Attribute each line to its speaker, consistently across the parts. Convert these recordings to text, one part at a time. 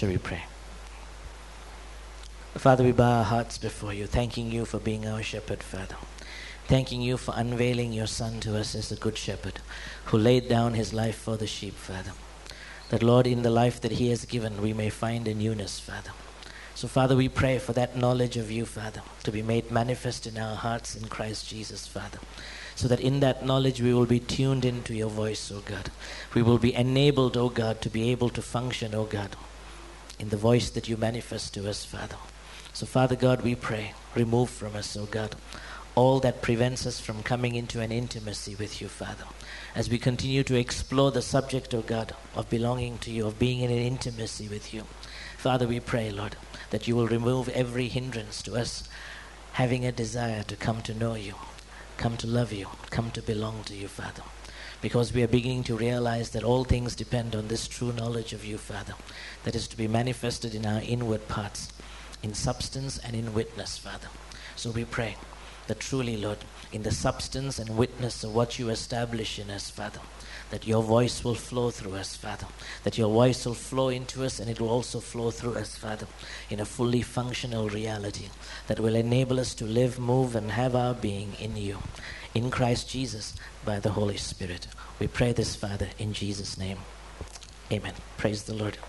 Speaker 1: Shall we pray? Father, we bow our hearts before you, thanking you for being our shepherd, Father. Thanking you for unveiling your Son to us as a good shepherd who laid down his life for the sheep, Father. That, Lord, in the life that he has given, we may find a newness, Father. So, Father, we pray for that knowledge of you, Father, to be made manifest in our hearts in Christ Jesus, Father. So that in that knowledge we will be tuned into your voice, O God. We will be enabled, O God, to be able to function, O God, in the voice that you manifest to us, Father. So, Father God, we pray, remove from us, O God, all that prevents us from coming into an intimacy with you, Father. As we continue to explore the subject, O God, of belonging to you, of being in an intimacy with you. Father, we pray, Lord, that you will remove every hindrance to us having a desire to come to know you, come to love you, come to belong to you, Father. Because we are beginning to realize that all things depend on this true knowledge of you, Father, that is to be manifested in our inward parts, in substance and in witness, Father. So we pray that truly, Lord, in the substance and witness of what you establish in us, Father, that your voice will flow through us, Father, that your voice will flow into us and it will also flow through us, Father, in a fully functional reality that will enable us to live, move, and have our being in you, in Christ Jesus, by the Holy Spirit. We pray this, Father, in Jesus' name. Amen. Praise the Lord.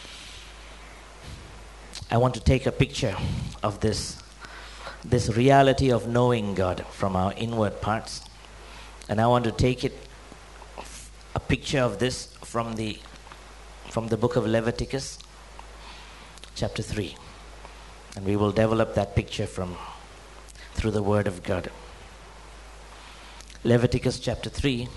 Speaker 1: I want to take a picture of this reality of knowing God from our inward parts. And I want to take a picture of this from the book of Leviticus, chapter 3. And we will develop that picture through the Word of God. Leviticus chapter 3,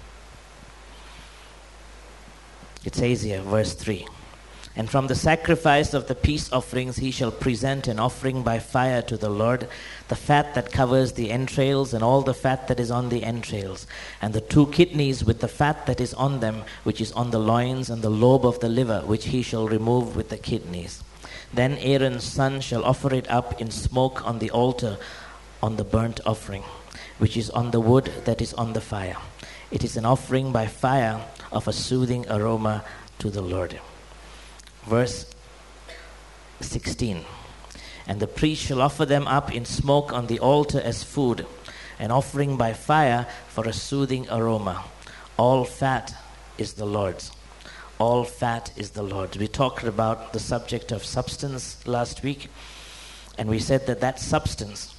Speaker 1: it says here, verse 3. And from the sacrifice of the peace offerings he shall present an offering by fire to the Lord, the fat that covers the entrails, and all the fat that is on the entrails, and the 2 kidneys with the fat that is on them, which is on the loins, and the lobe of the liver, which he shall remove with the kidneys. Then Aaron's son shall offer it up in smoke on the altar on the burnt offering, which is on the wood that is on the fire. It is an offering by fire of a soothing aroma to the Lord. Verse 16. And the priest shall offer them up in smoke on the altar as food, an offering by fire for a soothing aroma. All fat is the Lord's. All fat is the Lord's. We talked about the subject of substance last week, and we said that substance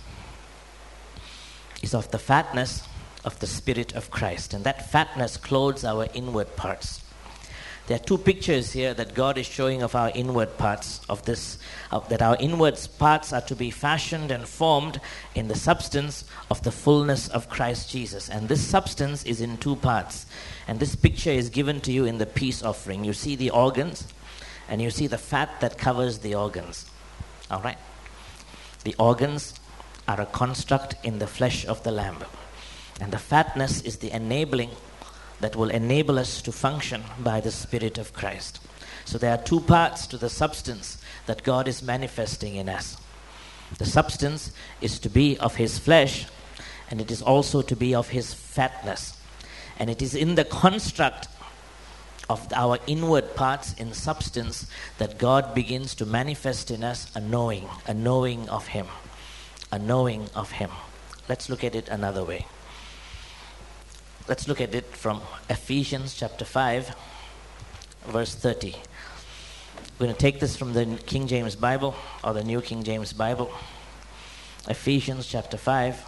Speaker 1: is of the fatness of the Spirit of Christ, and that fatness clothes our inward parts. There are 2 pictures here that God is showing of our inward parts, that our inward parts are to be fashioned and formed in the substance of the fullness of Christ Jesus. And this substance is in 2 parts. And this picture is given to you in the peace offering. You see the organs, and you see the fat that covers the organs. All right? The organs are a construct in the flesh of the lamb. And the fatness is the enabling that will enable us to function by the Spirit of Christ. So there are 2 parts to the substance that God is manifesting in us. The substance is to be of his flesh, and it is also to be of his fatness. And it is in the construct of our inward parts in substance that God begins to manifest in us a knowing of him. A knowing of him. Let's look at it another way. Let's look at it from Ephesians chapter 5, verse 30. We're going to take this from the King James Bible, or the New King James Bible. Ephesians chapter 5,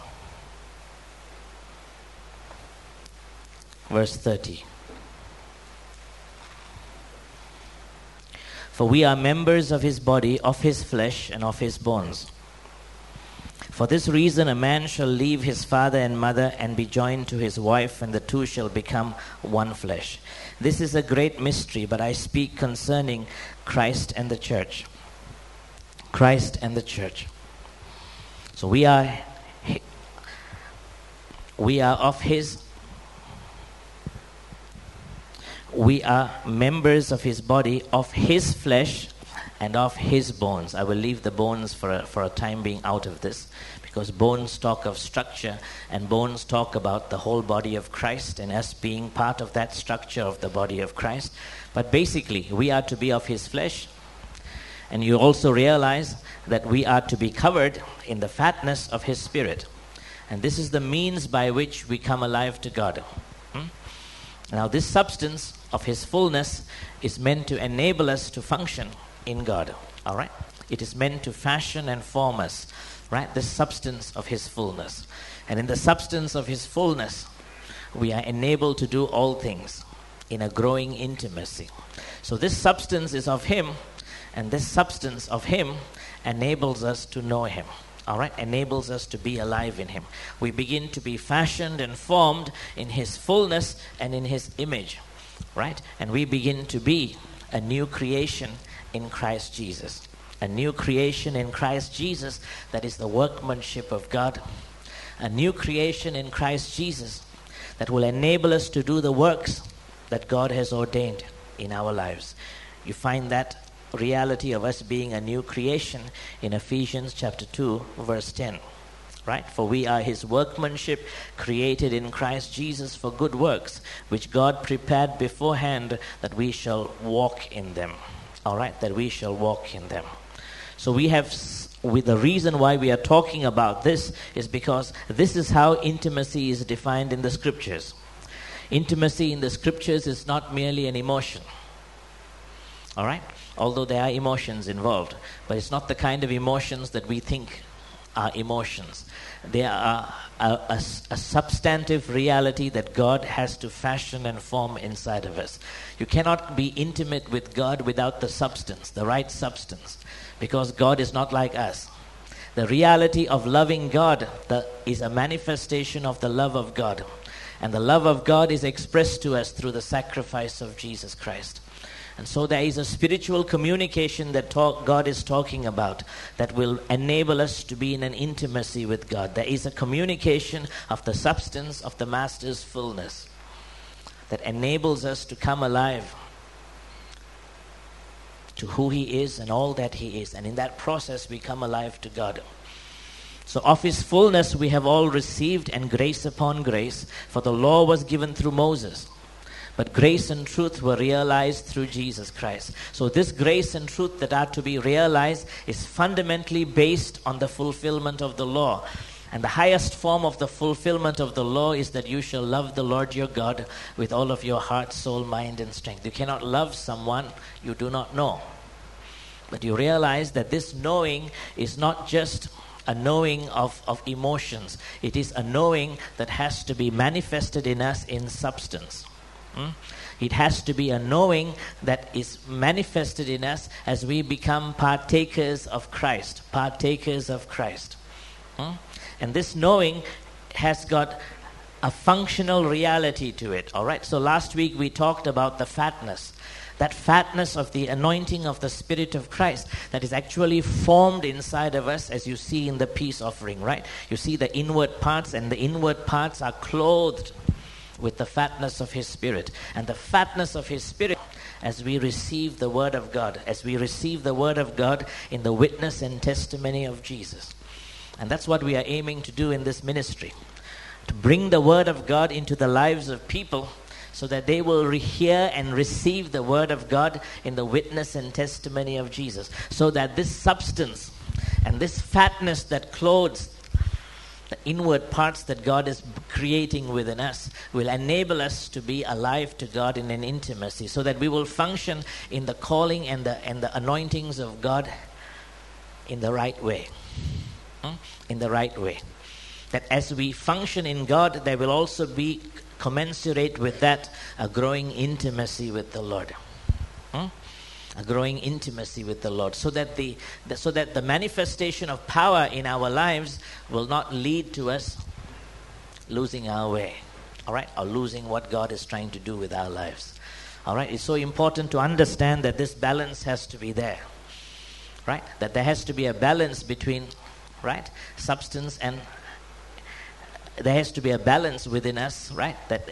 Speaker 1: verse 30. For we are members of his body, of his flesh, and of his bones. For this reason a man shall leave his father and mother and be joined to his wife, and the 2 shall become one flesh. This is a great mystery, but I speak concerning Christ and the church. Christ and the church. So we are of his. We are members of his body, of his flesh, and of his bones. I will leave the bones for a time being out of this, because bones talk of structure, and bones talk about the whole body of Christ and us being part of that structure of the body of Christ. But basically, we are to be of his flesh And you also realize that we are to be covered in the fatness of His Spirit. And this is the means by which we come alive to God. Now, this substance of His fullness is meant to enable us to function in God. All right? It is meant to fashion and form us. Right? The substance of His fullness. And in the substance of His fullness, we are enabled to do all things in a growing intimacy. So this substance is of Him, and this substance of Him enables us to know Him. All right? Enables us to be alive in Him. We begin to be fashioned and formed in His fullness and in His image. Right? And we begin to be a new creation in Christ Jesus. A new creation in Christ Jesus that is the workmanship of God. A new creation in Christ Jesus that will enable us to do the works that God has ordained in our lives. You find that reality of us being a new creation in Ephesians chapter 2, verse 10. Right? For we are His workmanship, created in Christ Jesus for good works, which God prepared beforehand that we shall walk in them. All right? That we shall walk in them. So we have, with the reason why we are talking about this is because this is how intimacy is defined in the Scriptures. Intimacy in the Scriptures is not merely an emotion. All right? Although there are emotions involved, but it's not the kind of emotions that we think are emotions. They are a substantive reality that God has to fashion and form inside of us. You cannot be intimate with God without the substance, the right substance. Because God is not like us. The reality of loving God is a manifestation of the love of God. And the love of God is expressed to us through the sacrifice of Jesus Christ. And so there is a spiritual communication that God is talking about that will enable us to be in an intimacy with God. There is a communication of the substance of the Master's fullness that enables us to come alive to who He is and all that He is. And in that process, we come alive to God. So of His fullness we have all received, and grace upon grace. For the law was given through Moses, but grace and truth were realized through Jesus Christ. So this grace and truth that are to be realized is fundamentally based on the fulfillment of the law. And the highest form of the fulfillment of the law is that you shall love the Lord your God with all of your heart, soul, mind, and strength. You cannot love someone you do not know. But you realize that this knowing is not just a knowing of emotions. It is a knowing that has to be manifested in us in substance. It has to be a knowing that is manifested in us as we become partakers of Christ. Partakers of Christ. And this knowing has got a functional reality to it. All right. So last week we talked about the fatness. That fatness of the anointing of the Spirit of Christ that is actually formed inside of us, as you see in the peace offering, right? You see the inward parts, and the inward parts are clothed with the fatness of His Spirit. And the fatness of His Spirit, as we receive the Word of God, as we receive the Word of God in the witness and testimony of Jesus. And that's what we are aiming to do in this ministry. To bring the Word of God into the lives of people so that they will hear and receive the Word of God in the witness and testimony of Jesus. So that this substance and this fatness that clothes the inward parts that God is creating within us will enable us to be alive to God in an intimacy, so that we will function in the calling and the anointings of God in the right way. In the right way. That as we function in God, there will also be commensurate with that a growing intimacy with the Lord. A growing intimacy with the Lord, so that the manifestation of power in our lives will not lead to us losing our way, all right, or losing what God is trying to do with our lives. All right, it's so important to understand that this balance has to be there, right? That there has to be a balance between, right, substance, and there has to be a balance within us, right? That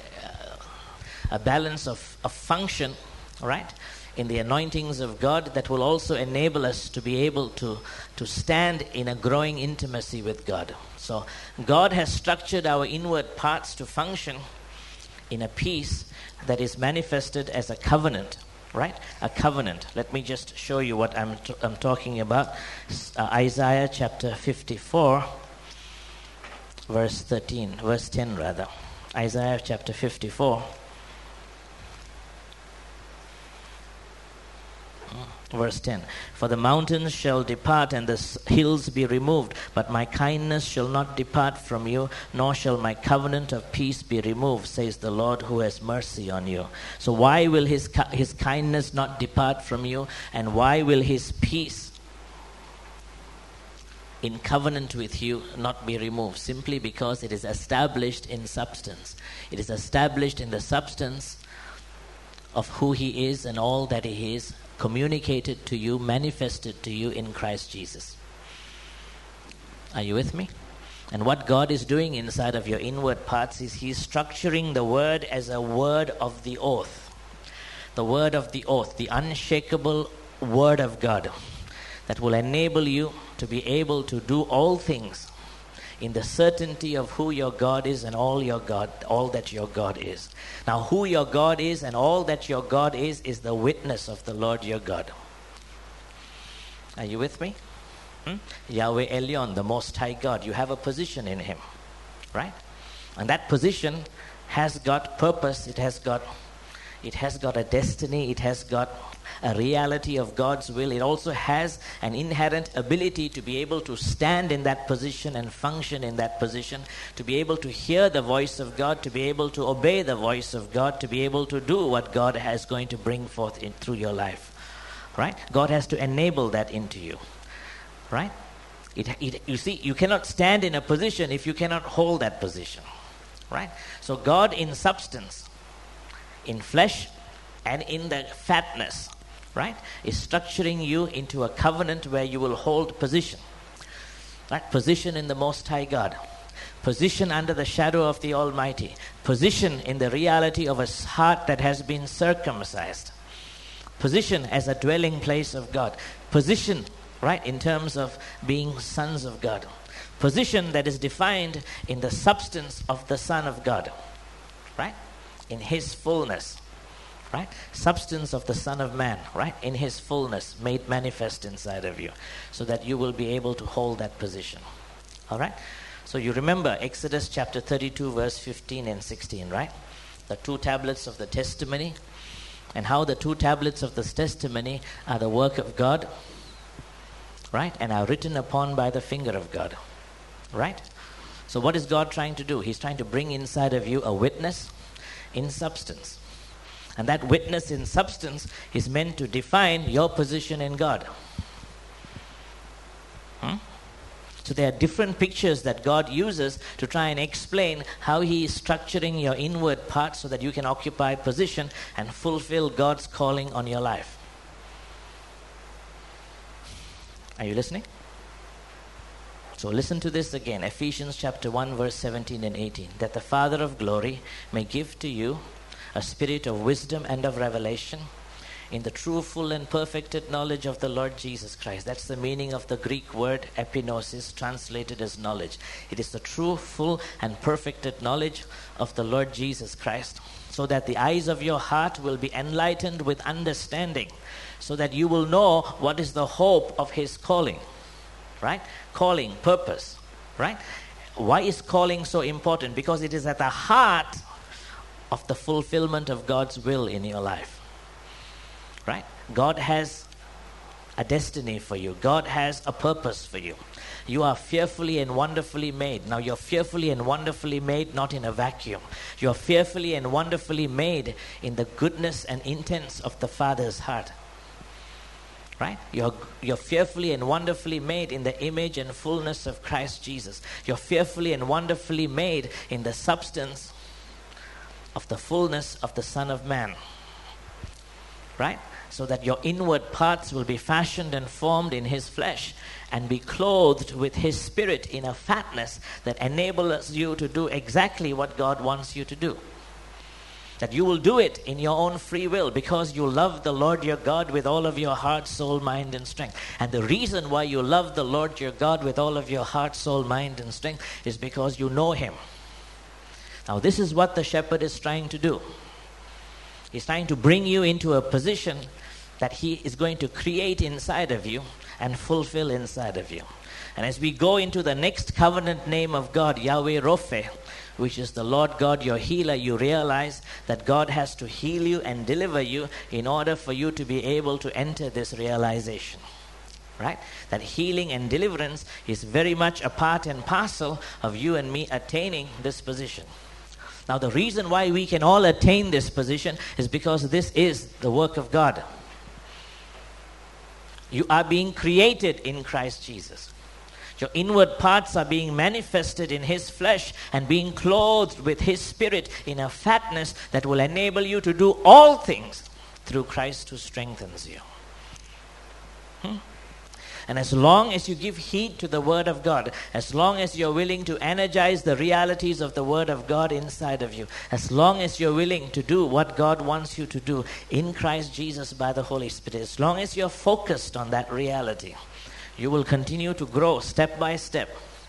Speaker 1: a balance of function, right, in the anointings of God that will also enable us to be able to stand in a growing intimacy with God. So God has structured our inward parts to function in a peace that is manifested as a covenant right? A covenant. Let me just show you what I'm talking about. Isaiah chapter 54, verse 10 rather. Isaiah chapter 54, verse 10. For the mountains shall depart and the hills be removed, but my kindness shall not depart from you, nor shall my covenant of peace be removed, says the Lord who has mercy on you. So why will his kindness not depart from you, and why will his peace in covenant with you not be removed? Simply because it is established in substance. It is established in the substance of who he is and all that he is, communicated to you, manifested to you in Christ Jesus. Are you with me? And what God is doing inside of your inward parts is he's structuring the word as a word of the oath. The word of the oath, the unshakable word of God that will enable you to be able to do all things in the certainty of who your God is and all that your God is. Now, who your God is and all that your God is the witness of the Lord your God. Are you with me? Yahweh Elyon, the Most High God. You have a position in him, right? And that position has got purpose. It has got a destiny. It has got a reality of God's will. It also has an inherent ability to be able to stand in that position and function in that position, to be able to hear the voice of God, to be able to obey the voice of God, to be able to do what God is going to bring forth through your life. Right? God has to enable that into you. Right? You see, you cannot stand in a position if you cannot hold that position. Right? So God in substance, in flesh, and in the fatness, right, is structuring you into a covenant where you will hold position. Right? Position in the Most High God. Position under the shadow of the Almighty. Position in the reality of a heart that has been circumcised. Position as a dwelling place of God. Position, right, in terms of being sons of God. Position that is defined in the substance of the Son of God. Right? In his fullness. Right? Substance of the Son of Man, right? In his fullness, made manifest inside of you, so that you will be able to hold that position. All right? So you remember Exodus chapter 32, verse 15 and 16, right? The 2 tablets of the testimony, and how the 2 tablets of this testimony are the work of God, right? And are written upon by the finger of God, right? So what is God trying to do? He's trying to bring inside of you a witness in substance. And that witness in substance is meant to define your position in God. So there are different pictures that God uses to try and explain how he is structuring your inward parts so that you can occupy position and fulfill God's calling on your life. Are you listening? So listen to this again. Ephesians chapter 1, verse 17 and 18. That the Father of glory may give to you a spirit of wisdom and of revelation in the true, full, and perfected knowledge of the Lord Jesus Christ. That's the meaning of the Greek word epignosis, translated as knowledge. It is the true, full, and perfected knowledge of the Lord Jesus Christ, so that the eyes of your heart will be enlightened with understanding, so that you will know what is the hope of his calling. Right? Calling, purpose. Right? Why is calling so important? Because it is at the heart of the fulfillment of God's will in your life. Right? God has a destiny for you. God has a purpose for you. You are fearfully and wonderfully made. Now you're fearfully and wonderfully made not in a vacuum. You're fearfully and wonderfully made in the goodness and intents of the Father's heart. Right? You're fearfully and wonderfully made in the image and fullness of Christ Jesus. You're fearfully and wonderfully made in the substance of the fullness of the Son of Man. Right? So that your inward parts will be fashioned and formed in his flesh and be clothed with his spirit in a fatness that enables you to do exactly what God wants you to do. That you will do it in your own free will because you love the Lord your God with all of your heart, soul, mind, and strength. And the reason why you love the Lord your God with all of your heart, soul, mind, and strength is because you know him. Now this is what the shepherd is trying to do. He's trying to bring you into a position that He is going to create inside of you and fulfill inside of you. And as we go into the next covenant name of God, Yahweh Rophe, which is the Lord God, your healer, you realize that God has to heal you and deliver you in order for you to be able to enter this realization. Right? That healing and deliverance is very much a part and parcel of you and me attaining this position. Now, the reason why we can all attain this position is because this is the work of God. You are being created in Christ Jesus. Your inward parts are being manifested in His flesh and being clothed with His Spirit in a fatness that will enable you to do all things through Christ who strengthens you. And as long as you give heed to the Word of God, as long as you're willing to energize the realities of the Word of God inside of you, as long as you're willing to do what God wants you to do in Christ Jesus by the Holy Spirit, as long as you're focused on that reality, you will continue to grow step by step.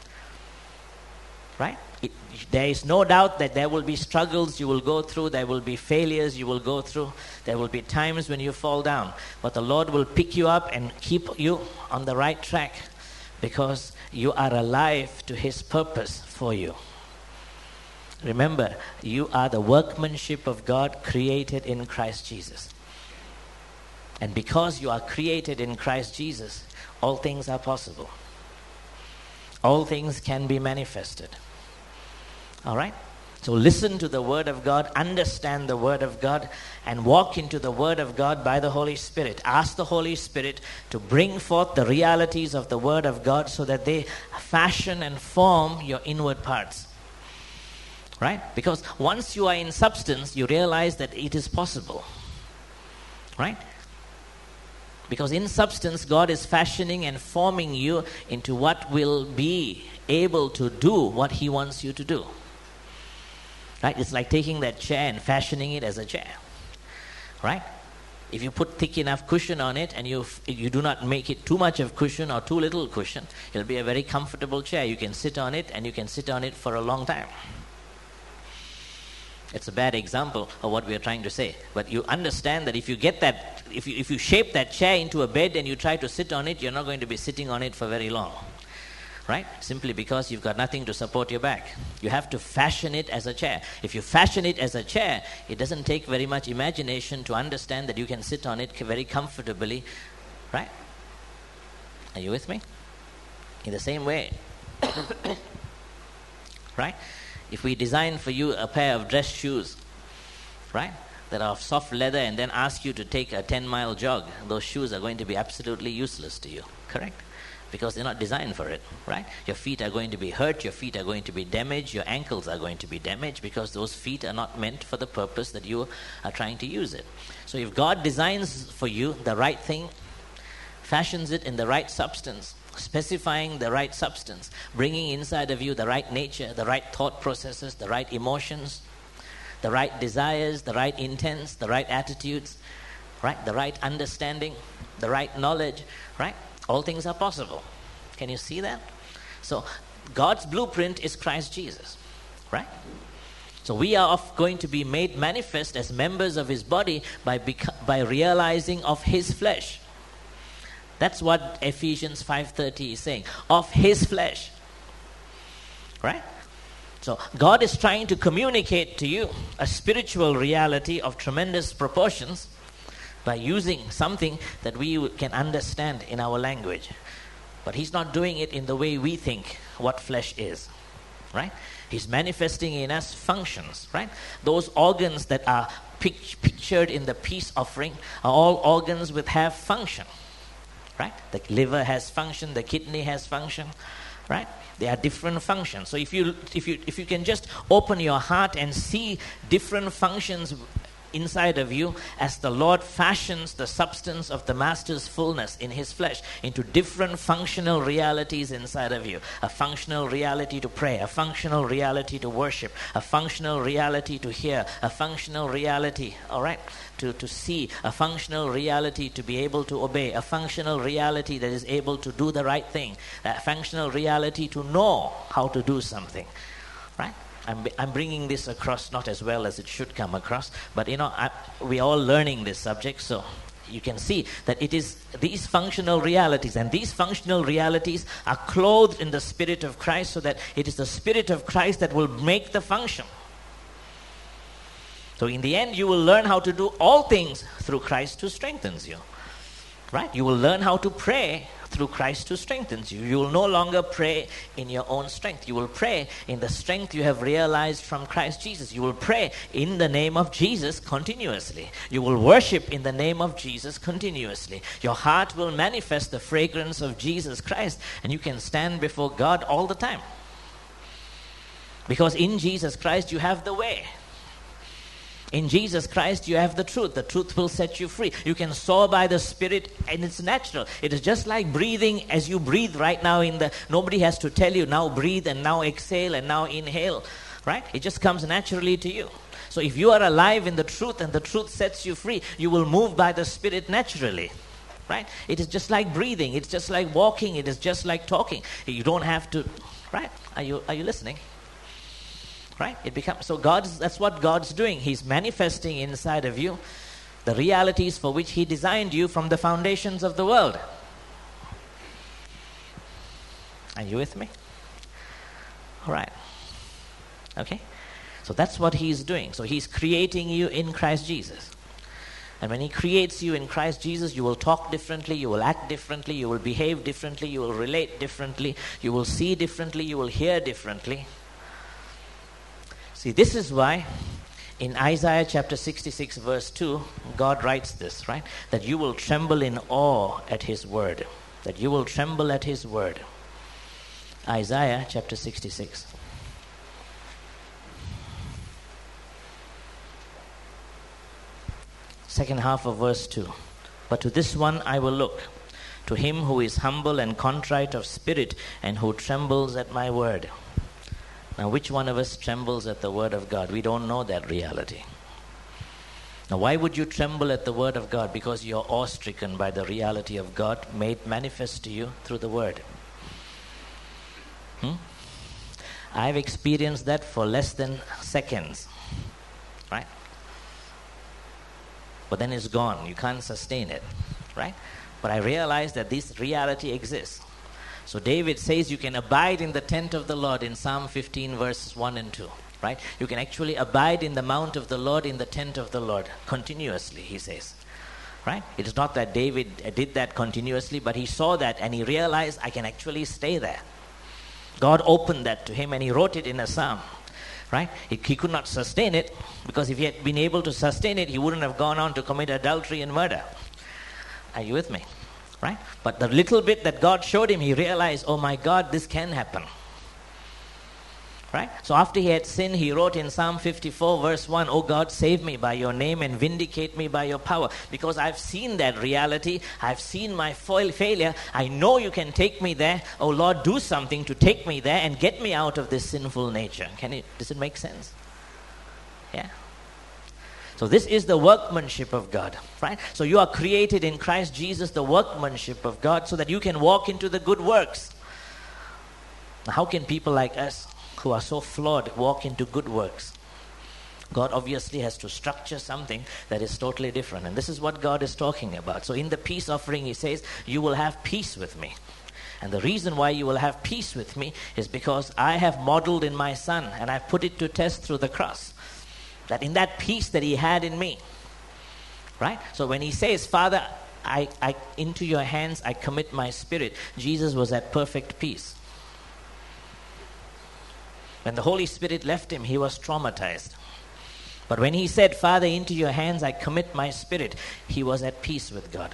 Speaker 1: Right? There is no doubt that there will be struggles you will go through. There will be failures you will go through. There will be times when you fall down. But the Lord will pick you up and keep you on the right track because you are alive to His purpose for you. Remember, you are the workmanship of God created in Christ Jesus. And because you are created in Christ Jesus, all things are possible. All things can be manifested. All right? So listen to the Word of God, understand the Word of God, and walk into the Word of God by the Holy Spirit. Ask the Holy Spirit to bring forth the realities of the Word of God so that they fashion and form your inward parts. Right? Because once you are in substance, you realize that it is possible. Right? Because in substance, God is fashioning and forming you into what will be able to do what He wants you to do. Right? It's like taking that chair and fashioning it as a chair. Right? If you put thick enough cushion on it and you do not make it too much of cushion or too little cushion, it'll be a very comfortable chair. You can sit on it and you can sit on it for a long time. It's a bad example of what we are trying to say. But you understand that if you get that, if you shape that chair into a bed and you try to sit on it, you're not going to be sitting on it for very long. Right? Simply because you've got nothing to support your back. You have to fashion it as a chair. If you fashion it as a chair, it doesn't take very much imagination to understand that you can sit on it very comfortably. Right? Are you with me? In the same way. Right? If we design for you a pair of dress shoes, right, that are of soft leather and then ask you to take a 10-mile jog, those shoes are going to be absolutely useless to you. Correct? Because they're not designed for it, right? Your feet are going to be hurt, your feet are going to be damaged, your ankles are going to be damaged because those feet are not meant for the purpose that you are trying to use it. So if God designs for you the right thing, fashions it in the right substance, specifying the right substance, bringing inside of you the right nature, the right thought processes, the right emotions, the right desires, the right intents, the right attitudes, right? The right understanding, the right knowledge, right? All things are possible. Can you see that? So God's blueprint is Christ Jesus, right? So we are going to be made manifest as members of His body by realizing of His flesh. That's what Ephesians 5:30 is saying. Of His flesh. Right? So God is trying to communicate to you a spiritual reality of tremendous proportions by using something that we can understand in our language. But He's not doing it in the way we think what flesh is. Right? He's manifesting in us functions. Right? Those organs that are pictured in the peace offering are all organs which have function. Right? The liver has function, the kidney has function, right? They are different functions. So if you can just open your heart and see different functions inside of you as the Lord fashions the substance of the Master's fullness in His flesh into different functional realities inside of you. A functional reality to pray, a functional reality to worship, a functional reality to hear, a functional reality, all right, to see, a functional reality to be able to obey, a functional reality that is able to do the right thing, a functional reality to know how to do something, right? I'm bringing this across not as well as it should come across, but we're all learning this subject, so you can see that it is these functional realities, and these functional realities are clothed in the Spirit of Christ, so that it is the Spirit of Christ that will make the function. So in the end, you will learn how to do all things through Christ who strengthens you. Right? You will learn how to pray through Christ who strengthens you. You will no longer pray in your own strength. You will pray in the strength you have realized from Christ Jesus. You will pray in the name of Jesus continuously. You will worship in the name of Jesus continuously. Your heart will manifest the fragrance of Jesus Christ, and you can stand before God all the time. Because in Jesus Christ you have the way. In Jesus Christ, you have the truth. The truth will set you free. You can soar by the Spirit, and it's natural. It is just like breathing. As you breathe right now, nobody has to tell you, now breathe, and now exhale, and now inhale. Right? It just comes naturally to you. So if you are alive in the truth, and the truth sets you free, you will move by the Spirit naturally. Right? It is just like breathing. It's just like walking. It is just like talking. You don't have to. Right? Are you listening? Right? So that's what God's doing. He's manifesting inside of you the realities for which He designed you from the foundations of the world. Are you with me? All right. Okay? So that's what He's doing. So He's creating you in Christ Jesus. And when He creates you in Christ Jesus, you will talk differently, you will act differently, you will behave differently, you will relate differently, you will see differently, you will hear differently. See, this is why in Isaiah chapter 66 verse 2, God writes this, right? That you will tremble in awe at His word. That you will tremble at His word. Isaiah chapter 66. Second half of verse 2. But to this one I will look, to him who is humble and contrite of spirit, and who trembles at my word. Now, which one of us trembles at the word of God? We don't know that reality. Now, why would you tremble at the word of God? Because you're awe-stricken by the reality of God made manifest to you through the word. I've experienced that for less than seconds. Right? But then it's gone. You can't sustain it. Right? But I realized that this reality exists. So David says you can abide in the tent of the Lord in Psalm 15 verses 1 and 2. Right? You can actually abide in the mount of the Lord, in the tent of the Lord, continuously, he says. Right? It is not that David did that continuously, but he saw that and he realized I can actually stay there. God opened that to him and he wrote it in a psalm. Right? He could not sustain it, because if he had been able to sustain it, he wouldn't have gone on to commit adultery and murder. Are you with me? Right? But the little bit that God showed him, he realized, oh my God, this can happen. Right? So after he had sinned, he wrote in Psalm 54 verse 1, oh God, save me by your name and vindicate me by your power. Because I've seen that reality. I've seen my failure. I know you can take me there. Oh Lord, do something to take me there and get me out of this sinful nature. Does it make sense? Yeah. So this is the workmanship of God, right? So you are created in Christ Jesus, the workmanship of God, so that you can walk into the good works. Now, how can people like us, who are so flawed, walk into good works? God obviously has to structure something that is totally different. And this is what God is talking about. So in the peace offering, He says, you will have peace with me. And the reason why you will have peace with me is because I have modeled in my Son, and I've put it to test through the cross. That in that peace that He had in me. Right? So when He says, Father, I into your hands I commit my spirit, Jesus was at perfect peace. When the Holy Spirit left Him, He was traumatized. But when He said, Father, into your hands I commit my spirit, He was at peace with God.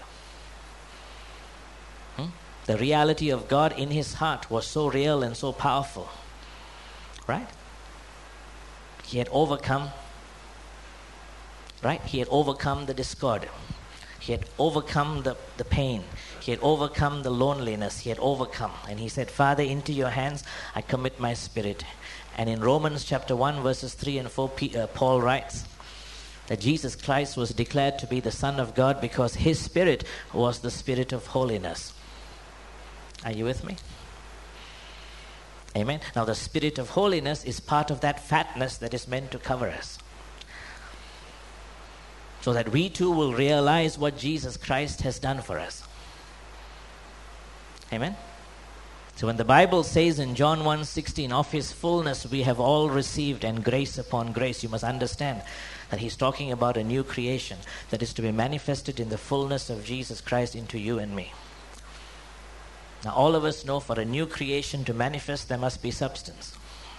Speaker 1: The reality of God in His heart was so real and so powerful. Right? He had overcome. Right? He had overcome the discord. He had overcome the pain. He had overcome the loneliness. He had overcome. And He said, Father, into your hands I commit my spirit. And in Romans chapter 1 verses 3 and 4, Paul writes that Jesus Christ was declared to be the Son of God because His Spirit was the Spirit of holiness. Are you with me? Amen. Now the Spirit of holiness is part of that fatness that is meant to cover us, so that we too will realize what Jesus Christ has done for us. Amen. So when the Bible says in John 1:16, of his fullness we have all received, and grace upon grace, you must understand that he's talking about a new creation that is to be manifested in the fullness of Jesus Christ into you and me. Now all of us know for a new creation to manifest, there must be substance.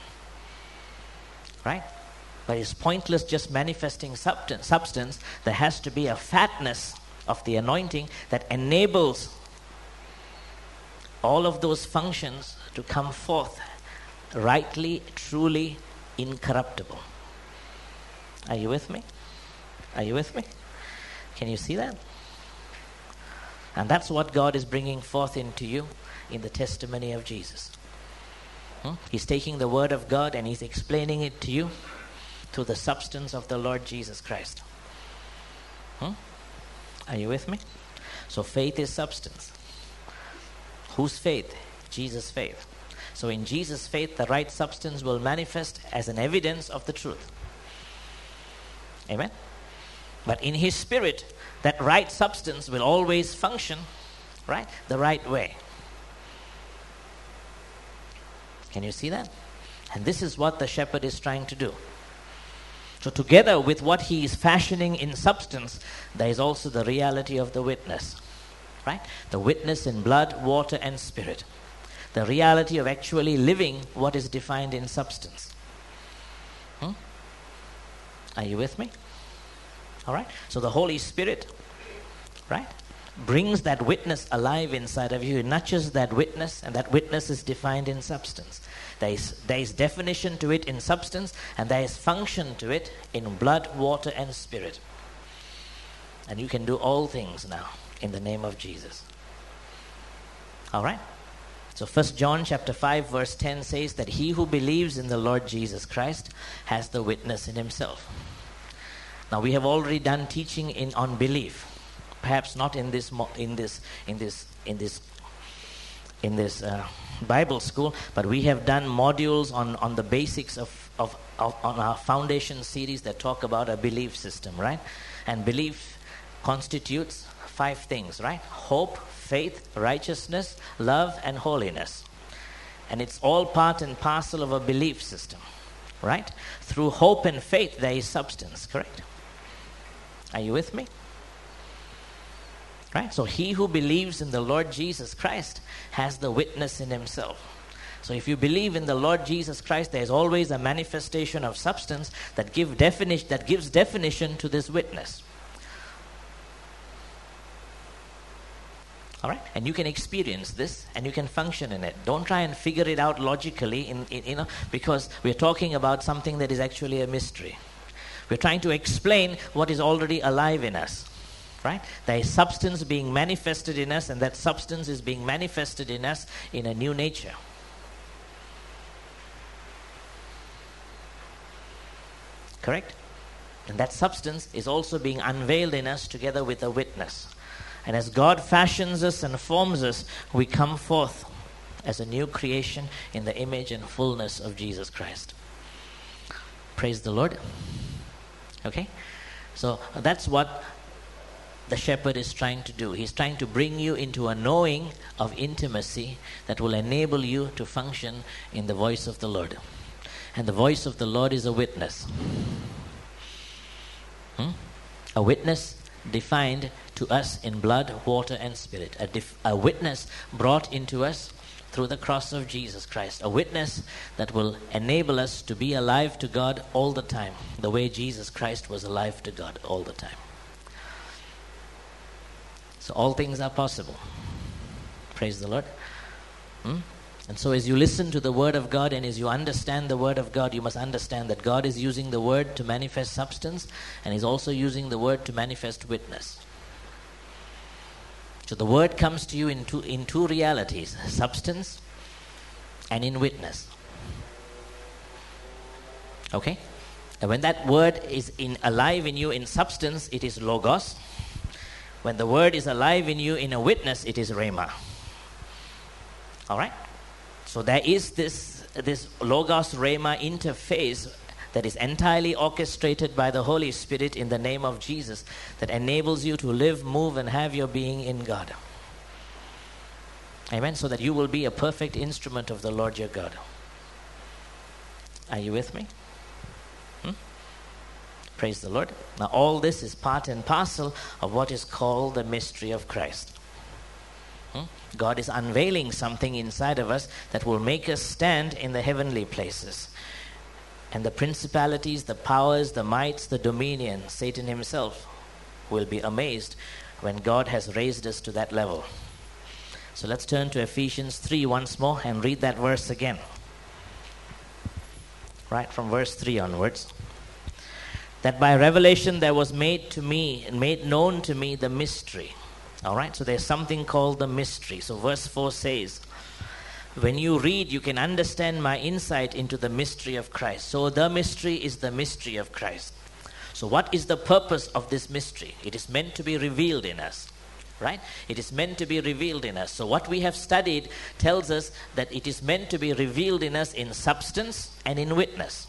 Speaker 1: Right? But it's pointless just manifesting substance. There has to be a fatness of the anointing that enables all of those functions to come forth rightly, truly, incorruptible. Are you with me? Are you with me? Can you see that? And that's what God is bringing forth into you in the testimony of Jesus. He's taking the word of God and he's explaining it to you through the substance of the Lord Jesus Christ. Are you with me? So faith is substance. Whose faith? Jesus' faith. So in Jesus' faith, the right substance will manifest as an evidence of the truth. Amen? But in his Spirit, that right substance will always function, right, the right way. Can you see that? And this is what the shepherd is trying to do. So together with what he is fashioning in substance, there is also the reality of the witness. Right? The witness in blood, water, and spirit. The reality of actually living what is defined in substance. Are you with me? All right? So the Holy Spirit, right, brings that witness alive inside of you. It nurtures that witness, and that witness is defined in substance. There is definition to it in substance, and there is function to it in blood, water, and spirit. And you can do all things now in the name of Jesus. All right? So 1 John chapter 5 verse 10 says that he who believes in the Lord Jesus Christ has the witness in himself. Now we have already done teaching on belief. Perhaps not in this Bible school, but we have done modules on the basics of on our foundation series that talk about a belief system, right? And belief constitutes 5 things, right? Hope, faith, righteousness, love, and holiness. And it's all part and parcel of a belief system, right? Through hope and faith, there is substance, correct? Are you with me? Right? So he who believes in the Lord Jesus Christ has the witness in himself. So if you believe in the Lord Jesus Christ, there is always a manifestation of substance that gives definition to this witness. All right, and you can experience this, and you can function in it. Don't try and figure it out logically, because we're talking about something that is actually a mystery. We're trying to explain what is already alive in us. Right? There is substance being manifested in us, and that substance is being manifested in us in a new nature. Correct? And that substance is also being unveiled in us together with a witness. And as God fashions us and forms us, we come forth as a new creation in the image and fullness of Jesus Christ. Praise the Lord. Okay? So that's what the shepherd is trying to do. He's trying to bring you into a knowing of intimacy that will enable you to function in the voice of the Lord. And the voice of the Lord is a witness. A witness defined to us in blood, water, and spirit. A witness brought into us through the cross of Jesus Christ. A witness that will enable us to be alive to God all the time, the way Jesus Christ was alive to God all the time. So all things are possible. Praise the Lord. And so as you listen to the Word of God and as you understand the Word of God, you must understand that God is using the Word to manifest substance, and He's also using the Word to manifest witness. So the Word comes to you in two realities, substance and in witness. Okay? And when that Word is alive in you in substance, it is logos. When the Word is alive in you in a witness, it is rhema. All right? So there is this this Logos Rhema interface that is entirely orchestrated by the Holy Spirit in the name of Jesus, that enables you to live, move, and have your being in God. Amen. So that you will be a perfect instrument of the Lord your God. Are you with me? Praise the Lord. Now all this is part and parcel of what is called the mystery of Christ. God is unveiling something inside of us that will make us stand in the heavenly places. And the principalities, the powers, the mights, the dominion, Satan himself will be amazed when God has raised us to that level. So let's turn to Ephesians 3 once more and read that verse again. Right from verse 3 onwards. That by revelation there was made known to me the mystery. All right, so there's something called the mystery. So verse 4 says, when you read, you can understand my insight into the mystery of Christ. So the mystery is the mystery of Christ. So what is the purpose of this mystery? It is meant to be revealed in us. Right? It is meant to be revealed in us. So what we have studied tells us that it is meant to be revealed in us in substance and in witness.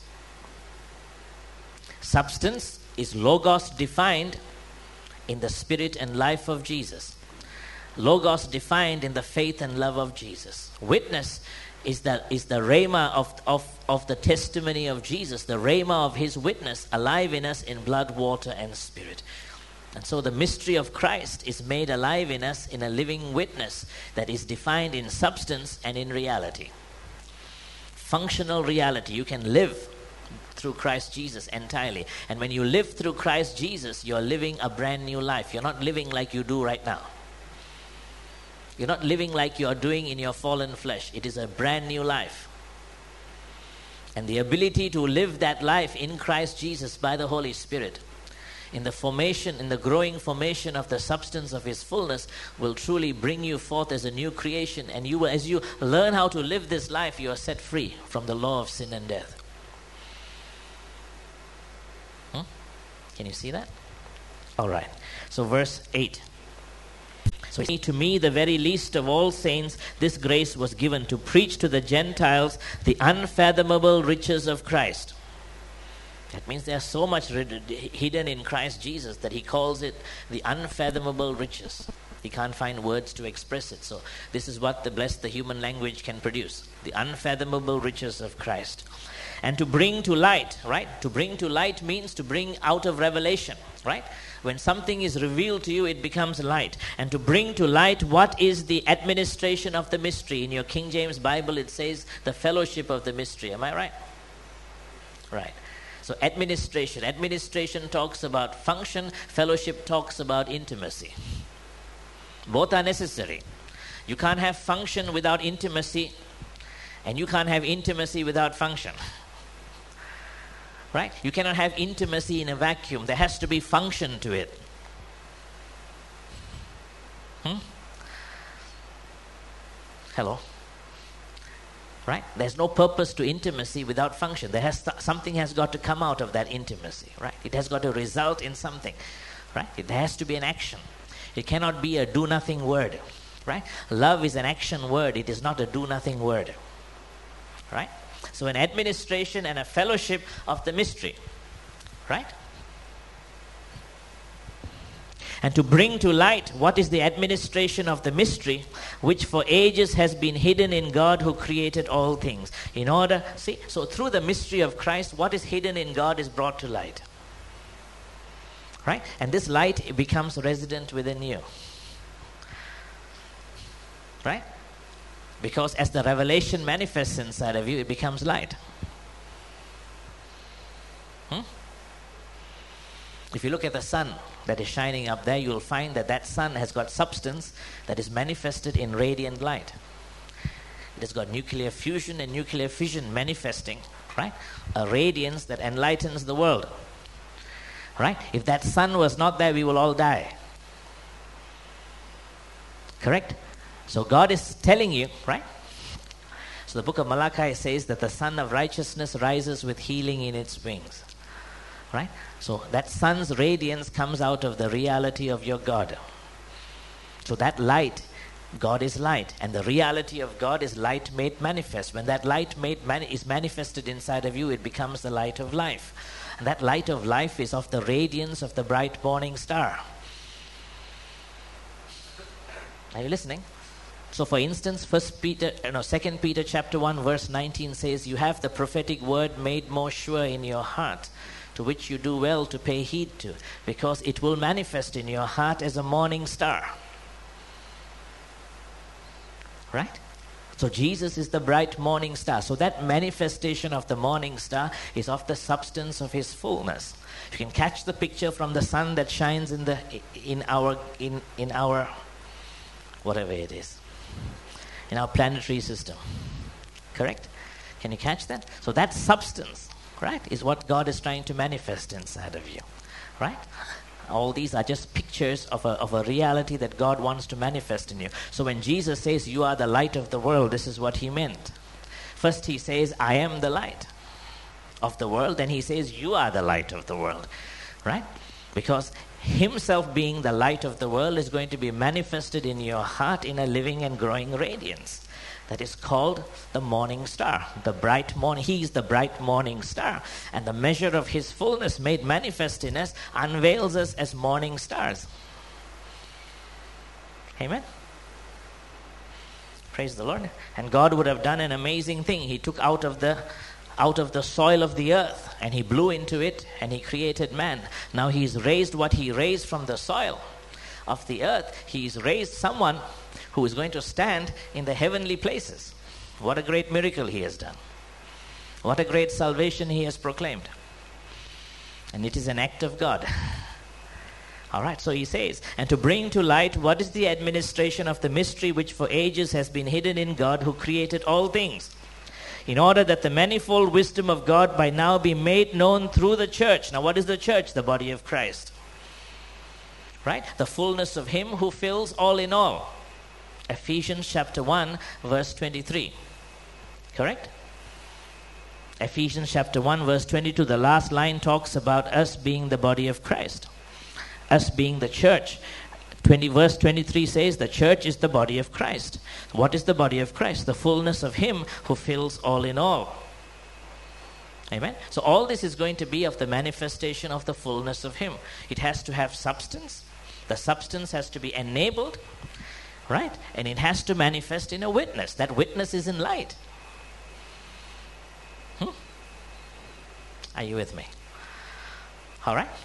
Speaker 1: Substance is Logos defined in the spirit and life of Jesus. Logos defined in the faith and love of Jesus. Witness is the rhema of the testimony of Jesus, the rhema of his witness alive in us in blood, water, and spirit. And so the mystery of Christ is made alive in us in a living witness that is defined in substance and in reality. Functional reality. You can live through Christ Jesus entirely. And when you live through Christ Jesus, you're living a brand new life. You're not living like you do right now. You're not living like you're doing in your fallen flesh. It is a brand new life. And the ability to live that life in Christ Jesus by the Holy Spirit, in the growing formation of the substance of his fullness, will truly bring you forth as a new creation. And you will, as you learn how to live this life, you are set free from the law of sin and death. Can you see that? All right. So verse 8. So to me, the very least of all saints, this grace was given to preach to the Gentiles the unfathomable riches of Christ. That means there's so much hidden in Christ Jesus that he calls it the unfathomable riches. He can't find words to express it. So this is what the human language can produce. The unfathomable riches of Christ. And to bring to light, right? To bring to light means to bring out of revelation, right? When something is revealed to you, it becomes light. And to bring to light what is the administration of the mystery. In your King James Bible, it says the fellowship of the mystery. Am I right? Right. So administration talks about function, fellowship talks about intimacy. Both are necessary. You can't have function without intimacy, and you can't have intimacy without function. Right? You cannot have intimacy in a vacuum. There has to be function to it. Hello? Right? There's no purpose to intimacy without function. Something has got to come out of that intimacy. Right? It has got to result in something. Right? It has to be an action. It cannot be a do-nothing word. Right? Love is an action word. It is not a do-nothing word. Right? So an administration and a fellowship of the mystery. Right? And to bring to light what is the administration of the mystery, which for ages has been hidden in God who created all things. So through the mystery of Christ, what is hidden in God is brought to light. Right? And this light becomes resident within you. Right? Because as the revelation manifests inside of you, it becomes light. If you look at the sun that is shining up there, you'll find that sun has got substance that is manifested in radiant light. It has got nuclear fusion and nuclear fission manifesting, right? A radiance that enlightens the world. Right? If that sun was not there, we will all die. Correct? So God is telling you, right? So the book of Malachi says that the sun of righteousness rises with healing in its wings. Right? So that sun's radiance comes out of the reality of your God. So that light God is light, and the reality of God is light made manifest. When that light is manifested inside of you, it becomes the light of life. And that light of life is of the radiance of the bright morning star. Are you listening? So for instance, 2 Peter chapter 1 verse 19 says, you have the prophetic word made more sure in your heart, to which you do well to pay heed to, because it will manifest in your heart as a morning star. Right? So Jesus is the bright morning star. So that manifestation of the morning star is of the substance of his fullness. You can catch the picture from the sun that shines in our whatever it is, in our planetary system. Correct? Can you catch that? So that substance, right, is what God is trying to manifest inside of you. Right? All these are just pictures of a reality that God wants to manifest in you. So when Jesus says, you are the light of the world, this is what he meant. First he says, I am the light of the world. Then he says, you are the light of the world. Right? Because himself being the light of the world is going to be manifested in your heart in a living and growing radiance. That is called the morning star, the bright morning. He is the bright morning star. And the measure of his fullness made manifest in us unveils us as morning stars. Amen? Praise the Lord. And God would have done an amazing thing. He took out of the soil of the earth and he blew into it and he created man. Now he's raised what he raised from the soil of the earth. He's raised someone who is going to stand in the heavenly places. What a great miracle he has done. What a great salvation he has proclaimed. And it is an act of God. All right, so he says, and to bring to light what is the administration of the mystery which for ages has been hidden in God who created all things, in order that the manifold wisdom of God by now be made known through the church. Now what is the church? The body of Christ. Right? The fullness of him who fills all in all. Ephesians chapter 1 verse 23. Correct? Ephesians chapter 1 verse 22. The last line talks about us being the body of Christ. Us being the church. Verse 23 says the church is the body of Christ. What is the body of Christ? The fullness of him who fills all in all. Amen? So all this is going to be of the manifestation of the fullness of him. It has to have substance. The substance has to be enabled. Right? And it has to manifest in a witness. That witness is in light. Are you with me? All right?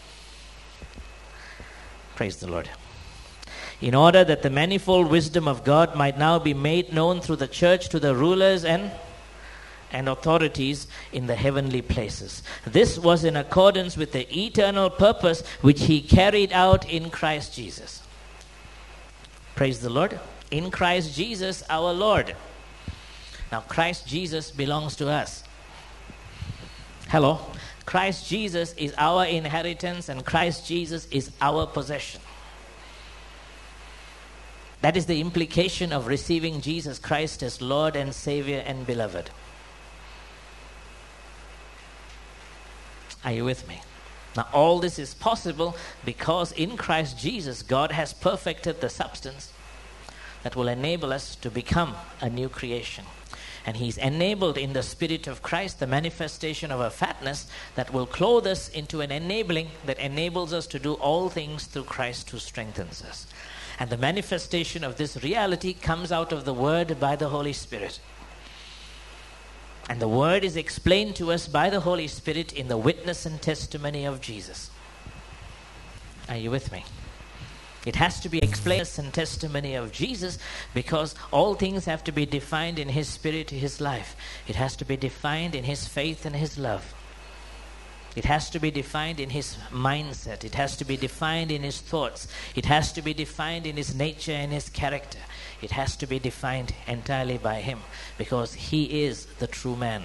Speaker 1: Praise the Lord. In order that the manifold wisdom of God might now be made known through the church to the rulers and authorities in the heavenly places. This was in accordance with the eternal purpose which he carried out in Christ Jesus. Praise the Lord. In Christ Jesus our Lord. Now Christ Jesus belongs to us. Hello. Christ Jesus is our inheritance and Christ Jesus is our possession. That is the implication of receiving Jesus Christ as Lord and Savior and beloved. Are you with me? Now all this is possible because in Christ Jesus God has perfected the substance that will enable us to become a new creation. And he's enabled in the Spirit of Christ the manifestation of a fatness that will clothe us into an enabling that enables us to do all things through Christ who strengthens us. And the manifestation of this reality comes out of the Word by the Holy Spirit. And the Word is explained to us by the Holy Spirit in the witness and testimony of Jesus. Are you with me? It has to be explained and testimony of Jesus because all things have to be defined in His Spirit, His life. It has to be defined in His faith and His love. It has to be defined in His mindset. It has to be defined in His thoughts. It has to be defined in His nature and His character. It has to be defined entirely by Him because He is the true man.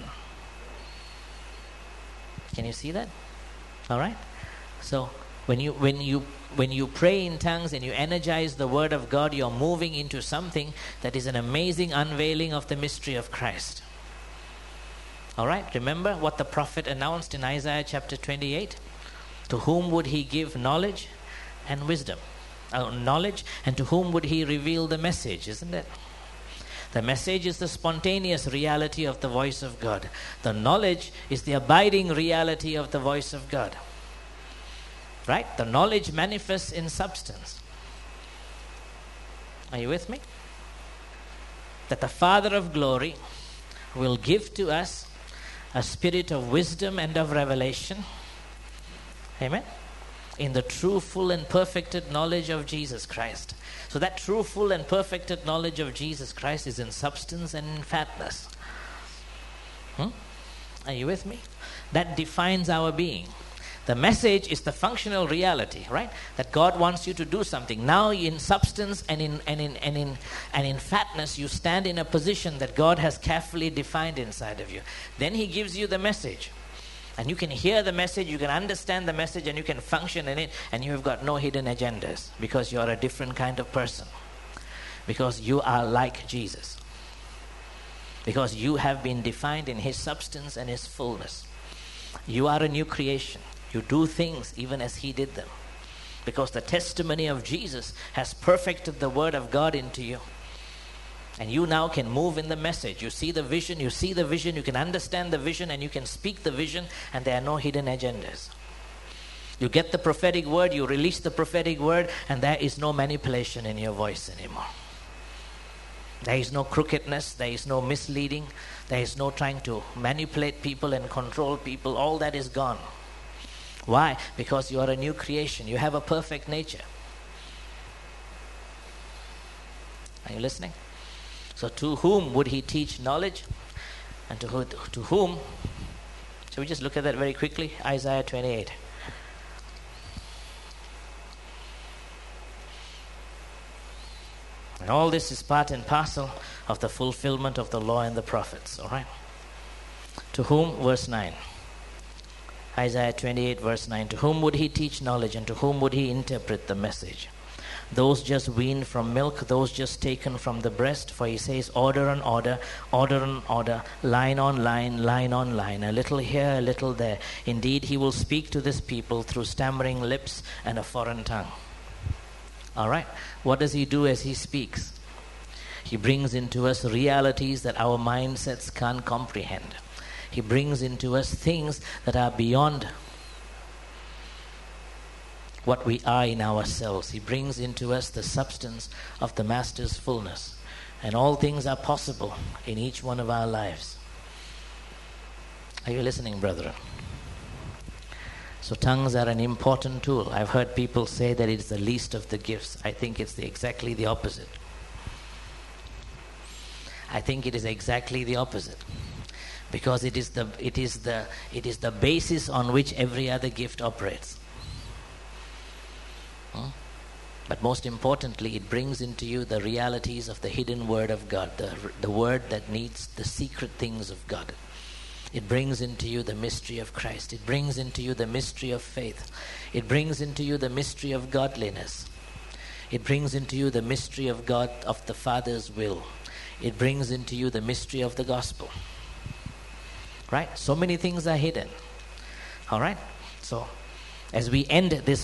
Speaker 1: Can you see that? All right? So when you pray in tongues and you energize the Word of God, you're moving into something that is an amazing unveiling of the mystery of Christ. All right, remember what the prophet announced in Isaiah chapter 28? To whom would he give knowledge and wisdom? knowledge, and to whom would he reveal the message, isn't it? The message is the spontaneous reality of the voice of God. The knowledge is the abiding reality of the voice of God. Right? The knowledge manifests in substance. Are you with me? That the Father of glory will give to us a spirit of wisdom and of revelation. Amen? In the true, full, and perfected knowledge of Jesus Christ. So that true, full, and perfected knowledge of Jesus Christ is in substance and in fatness. Are you with me? That defines our being. The message is the functional reality, right? That God wants you to do something. Now in substance and in fatness, you stand in a position that God has carefully defined inside of you. Then he gives you the message. And you can hear the message, you can understand the message, and you can function in it, and you have got no hidden agendas, because you are a different kind of person. Because you are like Jesus. Because you have been defined in his substance and his fullness. You are a new creation. You do things even as he did them. Because the testimony of Jesus has perfected the word of God into you. And you now can move in the message. You see the vision, you can understand the vision, and you can speak the vision, and there are no hidden agendas. You get the prophetic word, you release the prophetic word, and there is no manipulation in your voice anymore. There is no crookedness, there is no misleading, there is no trying to manipulate people and control people. All that is gone. Why? Because you are a new creation. You have a perfect nature. Are you listening? So to whom would he teach knowledge? And to whom? Shall we just look at that very quickly? Isaiah 28. And all this is part and parcel of the fulfillment of the law and the prophets. All right? To whom? Verse 9. Isaiah 28 verse 9. To whom would he teach knowledge, and to whom would he interpret the message? Those just weaned from milk, those just taken from the breast. For he says, order on order, order on order, line on line, line on line, a little here, a little there. Indeed, he will speak to this people through stammering lips and a foreign tongue. All right. What does he do as he speaks? He brings into us realities that our mindsets can't comprehend. He brings into us things that are beyond what we are in ourselves. He brings into us the substance of the Master's fullness. And all things are possible in each one of our lives. Are you listening, brethren? So tongues are an important tool. I've heard people say that it's the least of the gifts. I think it's exactly the opposite. I think it is exactly the opposite. Because it is the basis on which every other gift operates. But most importantly, it brings into you the realities of the hidden word of God, the word that needs the secret things of God. It brings into you the mystery of Christ. It brings into you the mystery of faith. It brings into you the mystery of godliness. It brings into you the mystery of God, of the Father's will. It brings into you the mystery of the gospel. Right? So many things are hidden. All right? So as we end this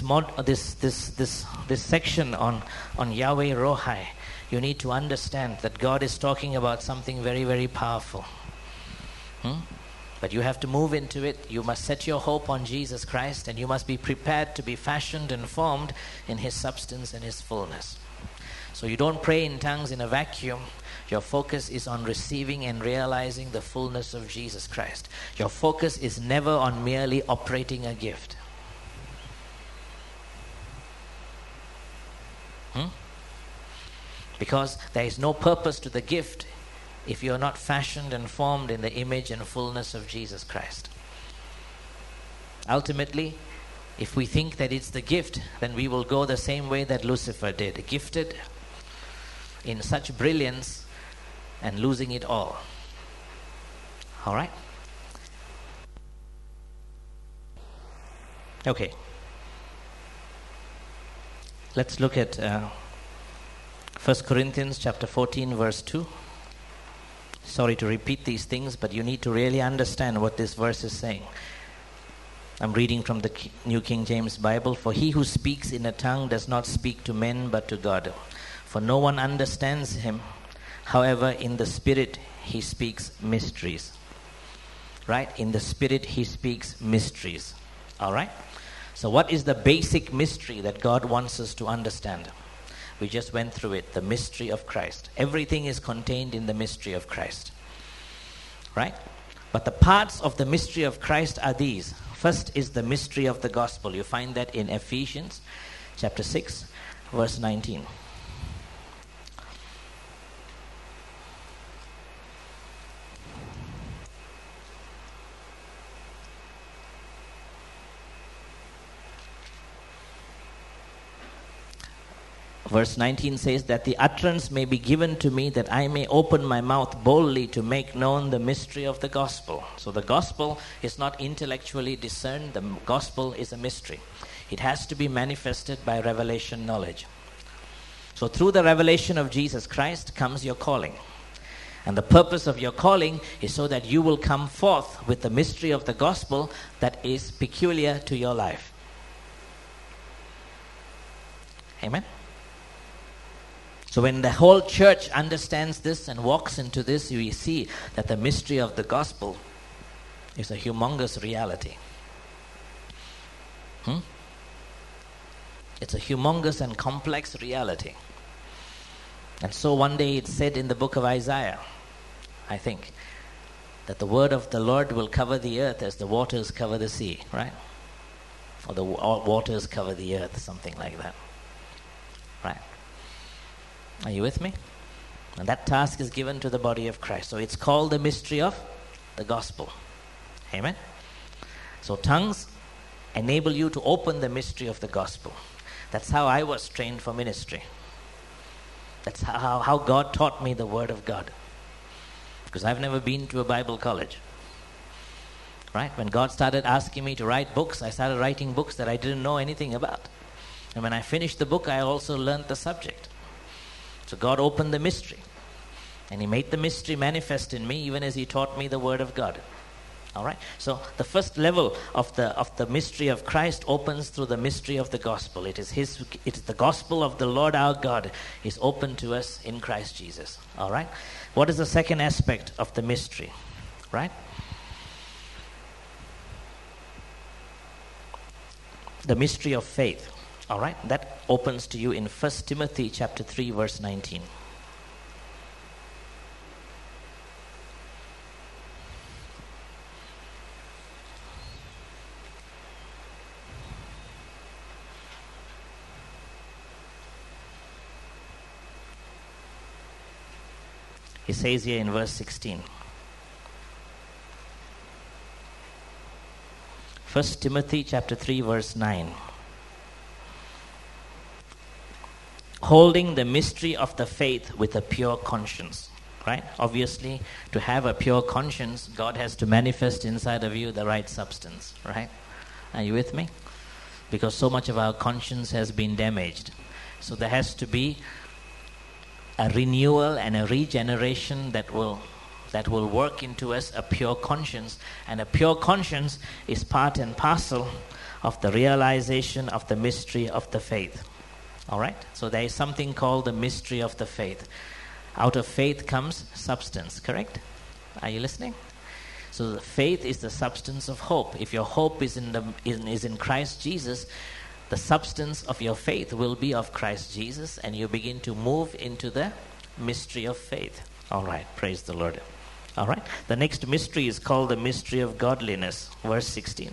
Speaker 1: section on Yahweh Rohai, you need to understand that God is talking about something very, very powerful. But you have to move into it. You must set your hope on Jesus Christ, and you must be prepared to be fashioned and formed in his substance and his fullness. So you don't pray in tongues in a vacuum. Your focus is on receiving and realizing the fullness of Jesus Christ. Your focus is never on merely operating a gift. Because there is no purpose to the gift if you are not fashioned and formed in the image and fullness of Jesus Christ. Ultimately, if we think that it's the gift, then we will go the same way that Lucifer did, gifted in such brilliance and losing it all. All right? Okay. Let's look at 1 Corinthians chapter 14 verse 2. Sorry to repeat these things, but you need to really understand what this verse is saying. I'm reading from the New King James Bible. For he who speaks in a tongue does not speak to men but to God. For no one understands him. However, in the Spirit he speaks mysteries. Right? In the Spirit he speaks mysteries. All right? So what is the basic mystery that God wants us to understand? We just went through it. The mystery of Christ. Everything is contained in the mystery of Christ. Right? But the parts of the mystery of Christ are these. First is the mystery of the gospel. You find that in Ephesians chapter 6, verse 19. Verse 19 says that the utterance may be given to me that I may open my mouth boldly to make known the mystery of the gospel. So the gospel is not intellectually discerned. The gospel is a mystery. It has to be manifested by revelation knowledge. So through the revelation of Jesus Christ comes your calling. And the purpose of your calling is so that you will come forth with the mystery of the gospel that is peculiar to your life. Amen? So when the whole church understands this and walks into this, we see that the mystery of the gospel is a humongous reality. It's a humongous and complex reality. And so one day it said in the book of Isaiah, I think, that the word of the Lord will cover the earth as the waters cover the sea, right? Or the waters cover the earth, something like that. Right? Are you with me? And that task is given to the body of Christ. So it's called the mystery of the gospel. Amen? So tongues enable you to open the mystery of the gospel. That's how I was trained for ministry. That's how God taught me the word of God. Because I've never been to a Bible college. Right? When God started asking me to write books, I started writing books that I didn't know anything about. And when I finished the book, I also learned the subject. So God opened the mystery. And He made the mystery manifest in me even as He taught me the word of God. All right? So the first level of the mystery of Christ opens through the mystery of the gospel. It is the gospel of the Lord our God is open to us in Christ Jesus. All right? What is the second aspect of the mystery? Right? The mystery of faith. All right? That opens to you in 1 Timothy chapter 3 verse 19. He says here in verse 16. 1 Timothy chapter 3 verse 9. Holding the mystery of the faith with a pure conscience. Right? Obviously, to have a pure conscience, God has to manifest inside of you the right substance. Right? Are you with me? Because so much of our conscience has been damaged. So there has to be a renewal and a regeneration that will work into us a pure conscience. And a pure conscience is part and parcel of the realization of the mystery of the faith. All right? So there is something called the mystery of the faith. Out of faith comes substance, correct? Are you listening? So the faith is the substance of hope. If your hope is in Christ Jesus, the substance of your faith will be of Christ Jesus, and you begin to move into the mystery of faith. All right, praise the Lord. All right, the next mystery is called the mystery of godliness, verse 16.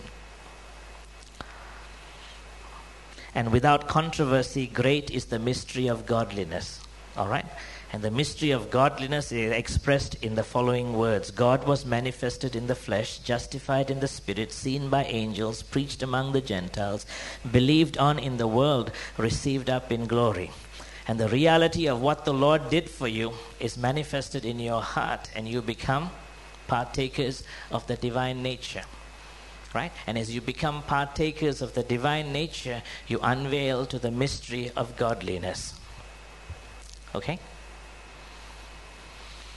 Speaker 1: And without controversy, great is the mystery of godliness. All right, and the mystery of godliness is expressed in the following words. God was manifested in the flesh, justified in the spirit, seen by angels, preached among the Gentiles, believed on in the world, received up in glory. And the reality of what the Lord did for you is manifested in your heart, and you become partakers of the divine nature. Right? And as you become partakers of the divine nature, you unveil to the mystery of godliness. Okay?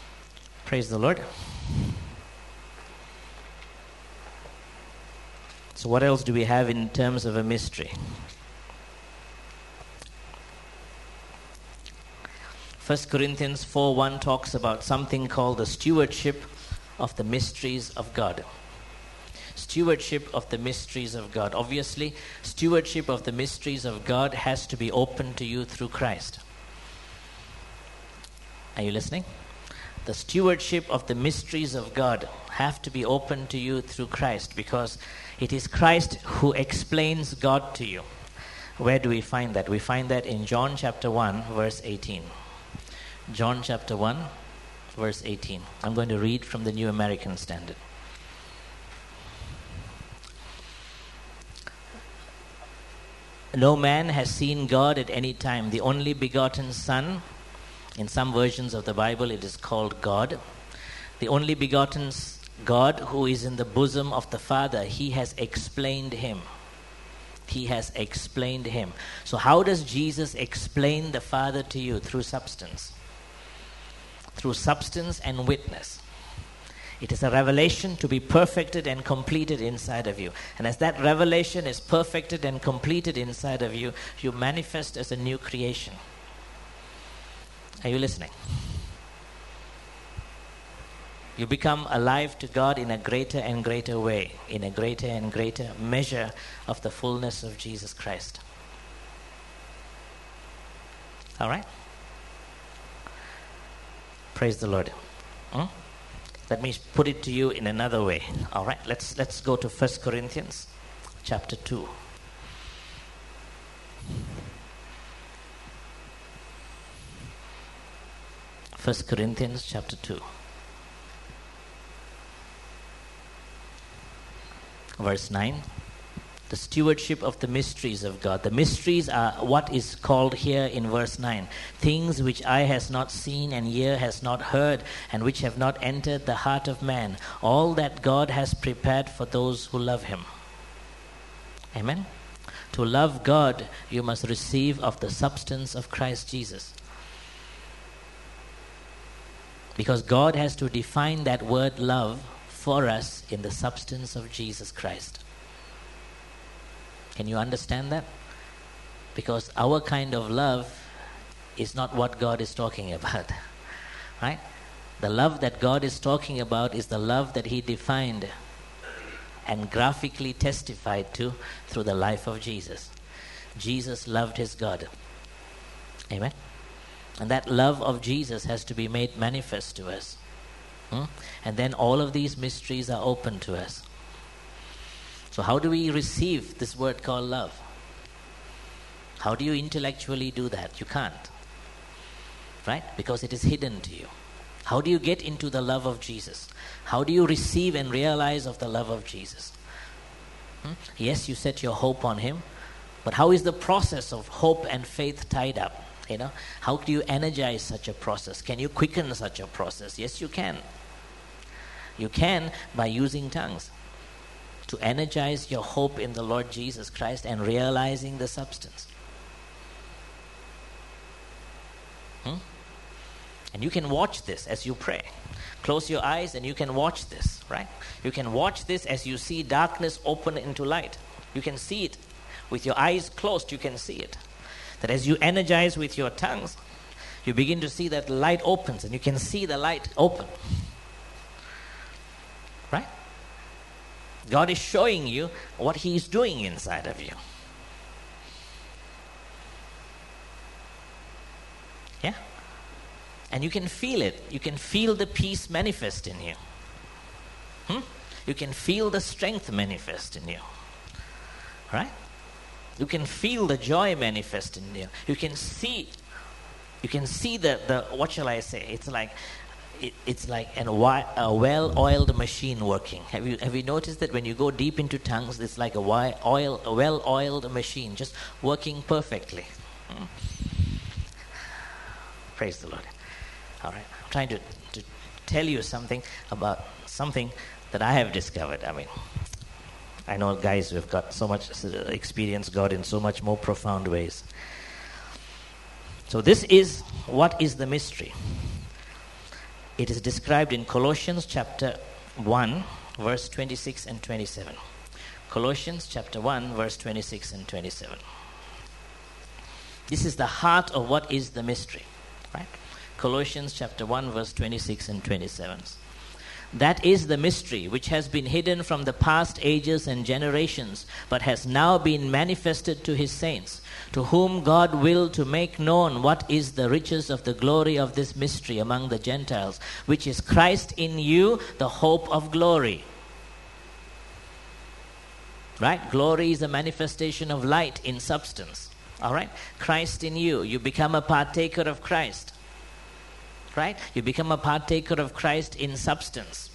Speaker 1: Praise the Lord. So what else do we have in terms of a mystery? 1 Corinthians 4:1 talks about something called the stewardship of the mysteries of God. Stewardship of the mysteries of God. Obviously, stewardship of the mysteries of God has to be open to you through Christ. Are you listening? The stewardship of the mysteries of God have to be open to you through Christ, because it is Christ who explains God to you. Where do we find that? We find that in John chapter 1, verse 18. John chapter 1, verse 18. I'm going to read from the New American Standard. No man has seen God at any time. The only begotten Son, in some versions of the Bible it is called God. The only begotten God who is in the bosom of the Father, he has explained him. He has explained him. So how does Jesus explain the Father to you? Through substance. Through substance and witness. It is a revelation to be perfected and completed inside of you. And as that revelation is perfected and completed inside of you, you manifest as a new creation. Are you listening? You become alive to God in a greater and greater way, in a greater and greater measure of the fullness of Jesus Christ. All right? Praise the Lord. Let me put it to you in another way. All right? Let's go to 1 Corinthians chapter 2. 1 Corinthians chapter 2. Verse 9. The stewardship of the mysteries of God. The mysteries are what is called here in verse 9. Things which eye has not seen and ear has not heard, and which have not entered the heart of man. All that God has prepared for those who love him. Amen? To love God, you must receive of the substance of Christ Jesus. Because God has to define that word love for us in the substance of Jesus Christ. Can you understand that? Because our kind of love is not what God is talking about. Right? The love that God is talking about is the love that he defined and graphically testified to through the life of Jesus. Jesus loved his God. Amen? And that love of Jesus has to be made manifest to us. And then all of these mysteries are open to us. So how do we receive this word called love? How do you intellectually do that? You can't. Right? Because it is hidden to you. How do you get into the love of Jesus? How do you receive and realize of the love of Jesus? Yes, you set your hope on him. But how is the process of hope and faith tied up? You know, how do you energize such a process? Can you quicken such a process? Yes, you can. You can by using tongues to energize your hope in the Lord Jesus Christ and realizing the substance. And you can watch this as you pray. Close your eyes and you can watch this, right? You can watch this as you see darkness open into light. You can see it. With your eyes closed, you can see it. That as you energize with your tongues, you begin to see that light opens and you can see the light open. Right? God is showing you what he is doing inside of you. Yeah? And you can feel it. You can feel the peace manifest in you. You can feel the strength manifest in you. Right? You can feel the joy manifest in you. You can see the what shall I say? It's like a well-oiled machine working. Have you noticed that when you go deep into tongues, it's like a well-oiled machine just working perfectly. Praise the Lord. All right, I'm trying to tell you something about something that I have discovered. I mean, I know guys who have got so much experience God in so much more profound ways. So this is what is the mystery. It is described in Colossians chapter 1, verse 26 and 27. Colossians chapter 1, verse 26 and 27. This is the heart of what is the mystery, right? Colossians chapter 1, verse 26 and 27. That is the mystery which has been hidden from the past ages and generations, but has now been manifested to his saints, to whom God willed to make known what is the riches of the glory of this mystery among the Gentiles, which is Christ in you, the hope of glory. Right? Glory is a manifestation of light in substance. All right? Christ in you. You become a partaker of Christ. Right? You become a partaker of Christ in substance.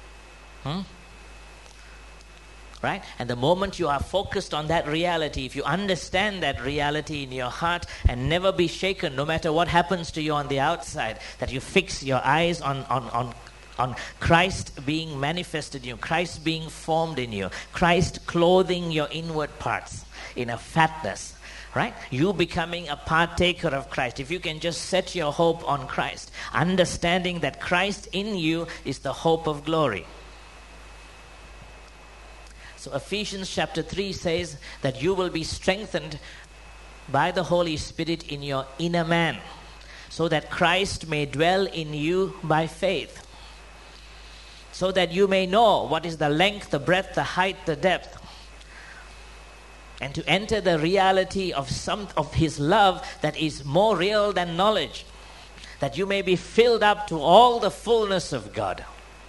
Speaker 1: Right? And the moment you are focused on that reality, if you understand that reality in your heart and never be shaken, no matter what happens to you on the outside, that you fix your eyes on Christ being manifested in you, Christ being formed in you, Christ clothing your inward parts in a fatness. Right? You becoming a partaker of Christ. If you can just set your hope on Christ, understanding that Christ in you is the hope of glory. So Ephesians chapter 3 says that you will be strengthened by the Holy Spirit in your inner man, so that Christ may dwell in you by faith, so that you may know what is the length, the breadth, the height, the depth, and to enter the reality of his love that is more real than knowledge, that you may be filled up to all the fullness of God.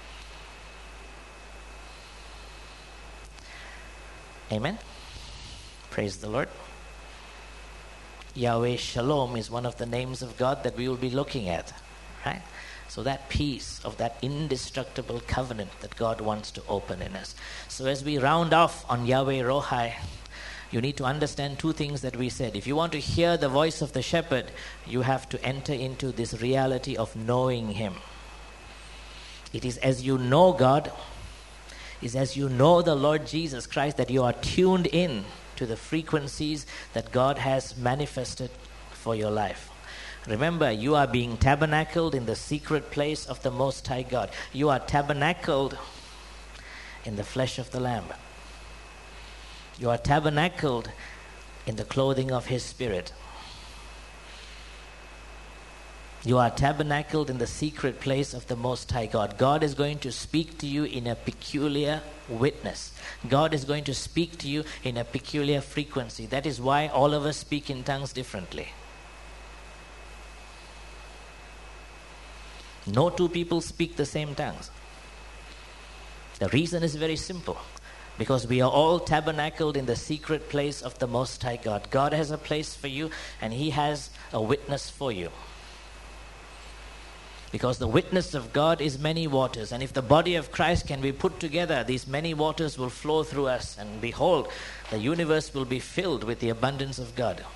Speaker 1: Amen. Praise the Lord. Yahweh Shalom is one of the names of God that we will be looking at, right? So that peace of that indestructible covenant that God wants to open in us. So as we round off on Yahweh Rohai, you need to understand two things that we said. If you want to hear the voice of the shepherd, you have to enter into this reality of knowing him. It is as you know God, is as you know the Lord Jesus Christ, that you are tuned in to the frequencies that God has manifested for your life. Remember, you are being tabernacled in the secret place of the Most High God. You are tabernacled in the flesh of the Lamb. You are tabernacled in the clothing of His Spirit. You are tabernacled in the secret place of the Most High God. God is going to speak to you in a peculiar witness. God is going to speak to you in a peculiar frequency. That is why all of us speak in tongues differently. No two people speak the same tongues. The reason is very simple. Because we are all tabernacled in the secret place of the Most High God. God has a place for you, and He has a witness for you. Because the witness of God is many waters. And if the body of Christ can be put together, these many waters will flow through us. And behold, the universe will be filled with the abundance of God.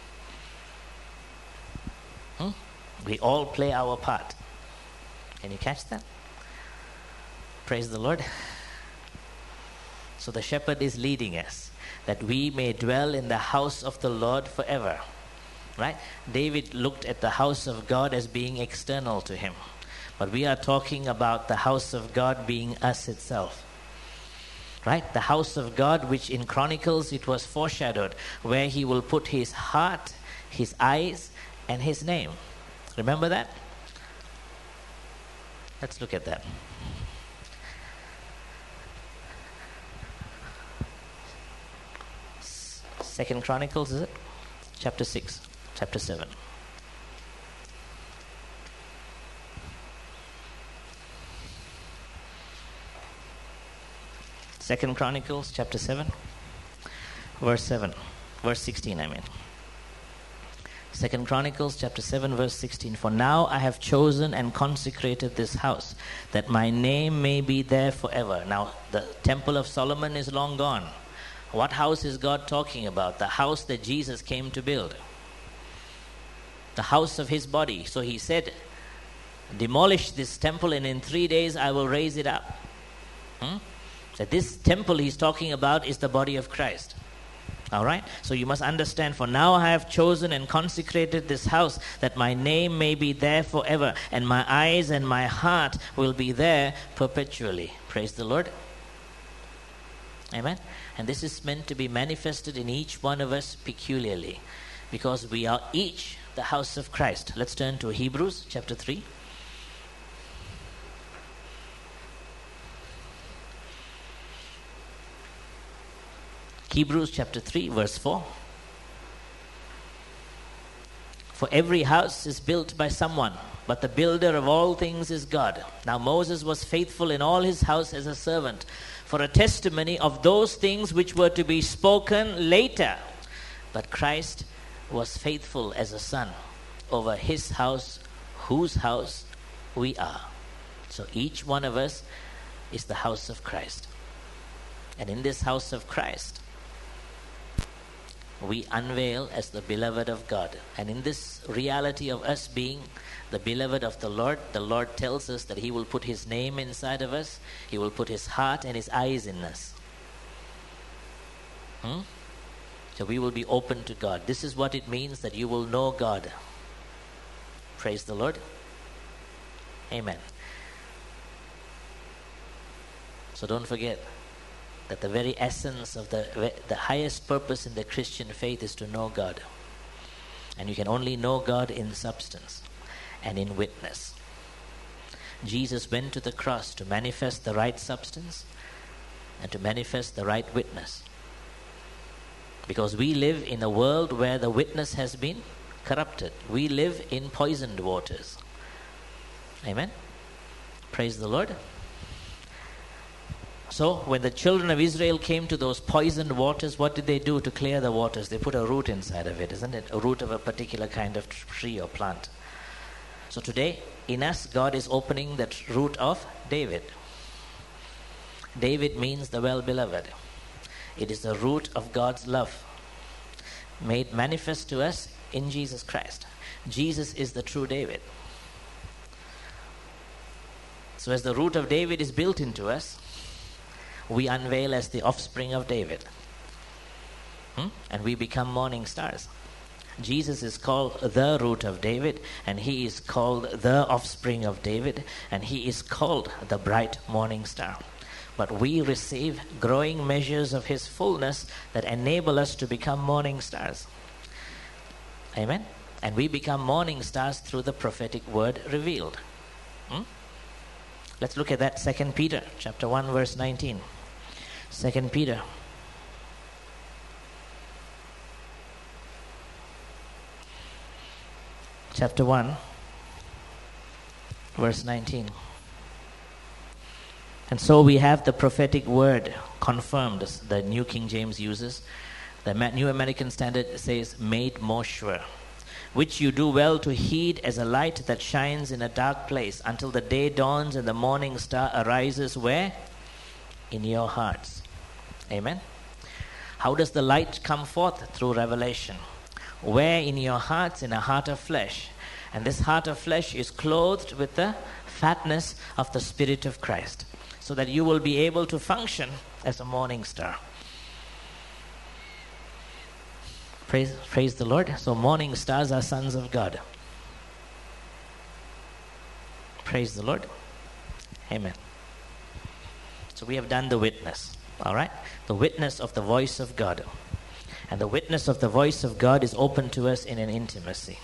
Speaker 1: We all play our part. Can you catch that? Praise the Lord. So the shepherd is leading us, that we may dwell in the house of the Lord forever. Right? David looked at the house of God as being external to him. But we are talking about the house of God being us itself. Right? The house of God, which in Chronicles it was foreshadowed, where He will put His heart, His eyes, and His name. Remember that? Let's look at that. 2 Chronicles, is it? Chapter 6, chapter 7. Second Chronicles, chapter 7, verse 7. Verse 16, I mean. 2 Chronicles, chapter 7, verse 16. For now I have chosen and consecrated this house, that my name may be there forever. Now, the temple of Solomon is long gone. What house is God talking about? The house that Jesus came to build. The house of His body. So He said, demolish this temple and in 3 days I will raise it up. So this temple He's talking about is the body of Christ. All right? So you must understand, for now I have chosen and consecrated this house, that my name may be there forever, and my eyes and my heart will be there perpetually. Praise the Lord. Amen. And this is meant to be manifested in each one of us peculiarly, because we are each the house of Christ. Let's turn to Hebrews chapter 3. Hebrews chapter 3 verse 4. For every house is built by someone, but the builder of all things is God. Now Moses was faithful in all his house as a servant, for a testimony of those things which were to be spoken later. But Christ was faithful as a son over his house, whose house we are. So each one of us is the house of Christ. And in this house of Christ, we unveil as the beloved of God. And in this reality of us being the beloved of the Lord tells us that he will put his name inside of us. He will put his heart and his eyes in us. So we will be open to God. This is what it means that you will know God. Praise the Lord. Amen. So don't forget that the very essence of the highest purpose in the Christian faith is to know God. And you can only know God in substance and in witness. Jesus went to the cross to manifest the right substance and to manifest the right witness. Because we live in a world where the witness has been corrupted. We live in poisoned waters. Amen. Praise the Lord. So when the children of Israel came to those poisoned waters, what did they do to clear the waters? They put a root inside of it, isn't it? A root of a particular kind of tree or plant. So today, in us, God is opening that root of David. David means the well-beloved. It is the root of God's love, made manifest to us in Jesus Christ. Jesus is the true David. So as the root of David is built into us, we unveil as the offspring of David. And we become morning stars. Jesus is called the root of David, and he is called the offspring of David, and he is called the bright morning star. But we receive growing measures of his fullness that enable us to become morning stars. Amen? And we become morning stars through the prophetic word revealed. Let's look at that. 2 Peter chapter 1 verse 19. 2 Peter chapter 1 verse 19. And so we have the prophetic word confirmed, the New King James uses. The New American Standard says, made more sure, which you do well to heed as a light that shines in a dark place until the day dawns and the morning star arises where? In your hearts. Amen. How does the light come forth? Through revelation. Where? In your hearts, in a heart of flesh. And this heart of flesh is clothed with the fatness of the Spirit of Christ, so that you will be able to function as a morning star. Praise the Lord. So morning stars are sons of God. Praise the Lord. Amen. So we have done the witness. All right? The witness of the voice of God. And the witness of the voice of God is open to us in an intimacy.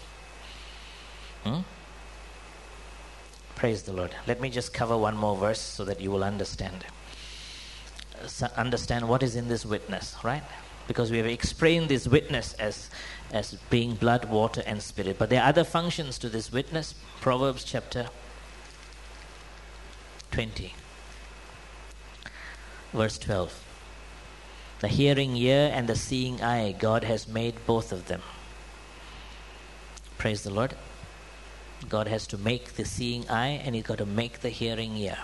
Speaker 1: Praise the Lord. Let me just cover one more verse so that you will understand. Understand what is in this witness, right? Because we have explained this witness as being blood, water, and spirit. But there are other functions to this witness. Proverbs chapter 20, verse 12. The hearing ear and the seeing eye, God has made both of them. Praise the Lord. God has to make the seeing eye, and he's got to make the hearing ear.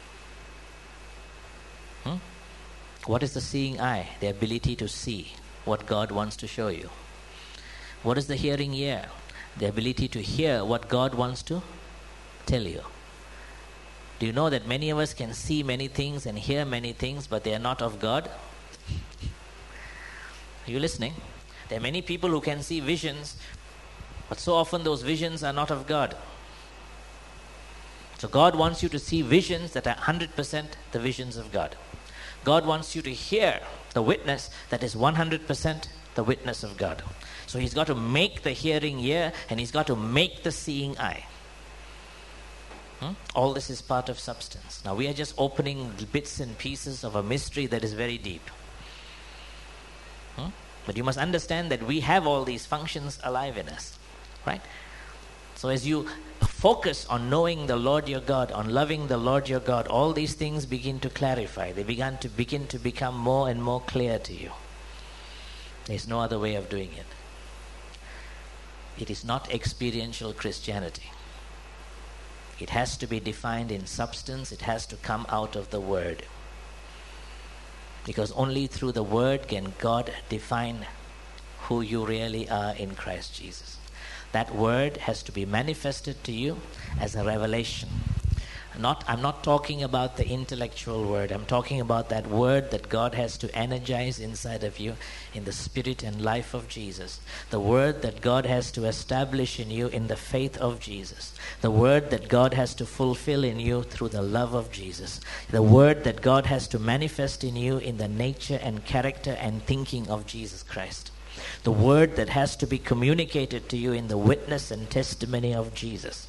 Speaker 1: What is the seeing eye? The ability to see what God wants to show you. What is the hearing ear? The ability to hear what God wants to tell you. Do you know that many of us can see many things and hear many things, but they are not of God? Are you listening? There are many people who can see visions, but so often those visions are not of God. So God wants you to see visions that are 100% the visions of God. God wants you to hear the witness that is 100% the witness of God. So he's got to make the hearing ear, and he's got to make the seeing eye. All this is part of substance. Now we are just opening bits and pieces of a mystery that is very deep. But you must understand that we have all these functions alive in us. Right? So as you focus on knowing the Lord your God, on loving the Lord your God, all these things begin to clarify. They begin to become more and more clear to you. There's no other way of doing it. It is not experiential Christianity. It has to be defined in substance. It has to come out of the Word. Because only through the Word can God define who you really are in Christ Jesus. That Word has to be manifested to you as a revelation. I'm not talking about the intellectual Word. I'm talking about that Word that God has to energize inside of you in the spirit and life of Jesus. The Word that God has to establish in you in the faith of Jesus. The Word that God has to fulfill in you through the love of Jesus. The Word that God has to manifest in you in the nature and character and thinking of Jesus Christ. The Word that has to be communicated to you in the witness and testimony of Jesus.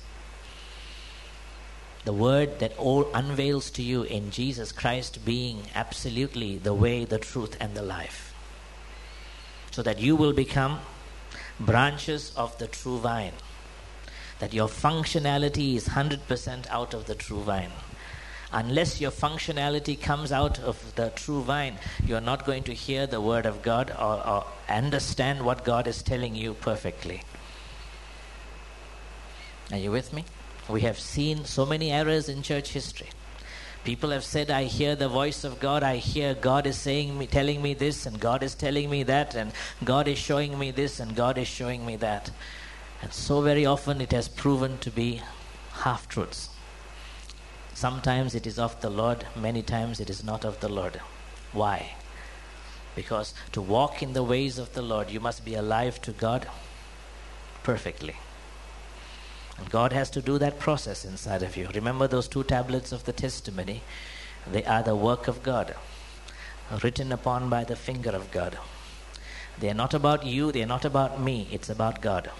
Speaker 1: The Word that all unveils to you in Jesus Christ being absolutely the way, the truth, and the life. So that you will become branches of the true vine. That your functionality is 100% out of the true vine. Unless your functionality comes out of the true vine, you are not going to hear the Word of God or understand what God is telling you perfectly. Are you with me? We have seen so many errors in church history. People have said, I hear the voice of God, I hear God is telling me this, and God is telling me that, and God is showing me this, and God is showing me that. And so very often it has proven to be half-truths. Sometimes it is of the Lord, many times it is not of the Lord. Why? Because to walk in the ways of the Lord, you must be alive to God perfectly. And God has to do that process inside of you. Remember those 2 tablets of the testimony? They are the work of God, written upon by the finger of God. They are not about you, they are not about me, it's about God.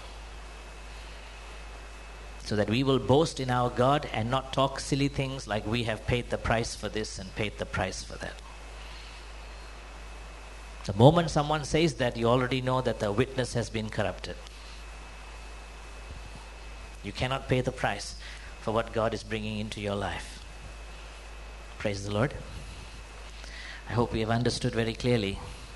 Speaker 1: So that we will boast in our God and not talk silly things like we have paid the price for this and paid the price for that. The moment someone says that, you already know that the witness has been corrupted. You cannot pay the price for what God is bringing into your life. Praise the Lord. I hope we have understood very clearly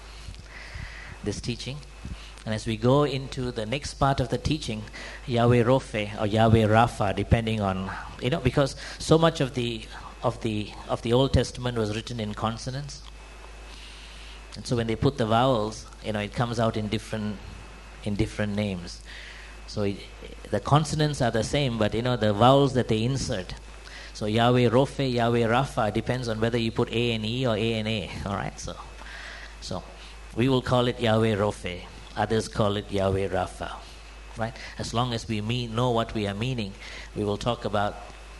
Speaker 1: this teaching. And as we go into the next part of the teaching, Yahweh Rophe or Yahweh Rapha, depending on, because so much of the Old Testament was written in consonants. And so when they put the vowels, it comes out in different names. So the consonants are the same, but the vowels that they insert. So Yahweh Rophe, Yahweh Rapha depends on whether you put A and E or A and A. All right, so we will call it Yahweh Rophe. Others call it Yahweh Rapha. Right? As long as we know what we are meaning, we will talk about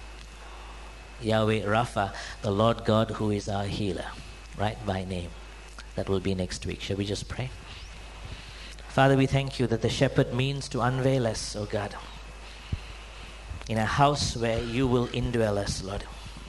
Speaker 1: Yahweh Rapha, the Lord God who is our healer, right, by name. That will be next week. Shall we just pray? Father, we thank you that the shepherd means to unveil us, O God, in a house where you will indwell us, Lord.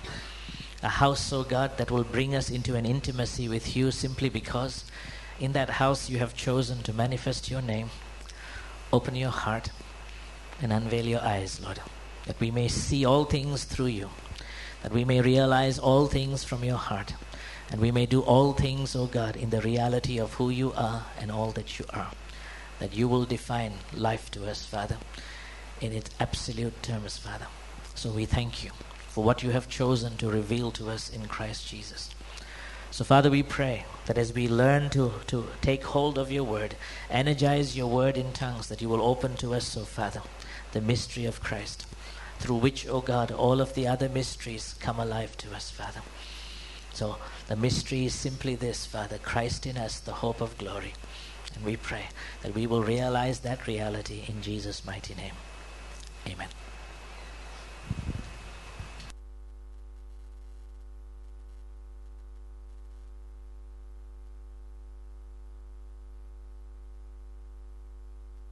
Speaker 1: A house, O God, that will bring us into an intimacy with you simply because in that house you have chosen to manifest your name. Open your heart and unveil your eyes, Lord, that we may see all things through you, that we may realize all things from your heart, and we may do all things, O God, in the reality of who you are and all that you are. That you will define life to us, Father, in its absolute terms, Father. So we thank you for what you have chosen to reveal to us in Christ Jesus. So, Father, we pray that as we learn to take hold of your word, energize your word in tongues, that you will open to us, O Father, the mystery of Christ, through which, O God, all of the other mysteries come alive to us, Father. So the mystery is simply this, Father, Christ in us, the hope of glory. And we pray that we will realize that reality in Jesus' mighty name. Amen.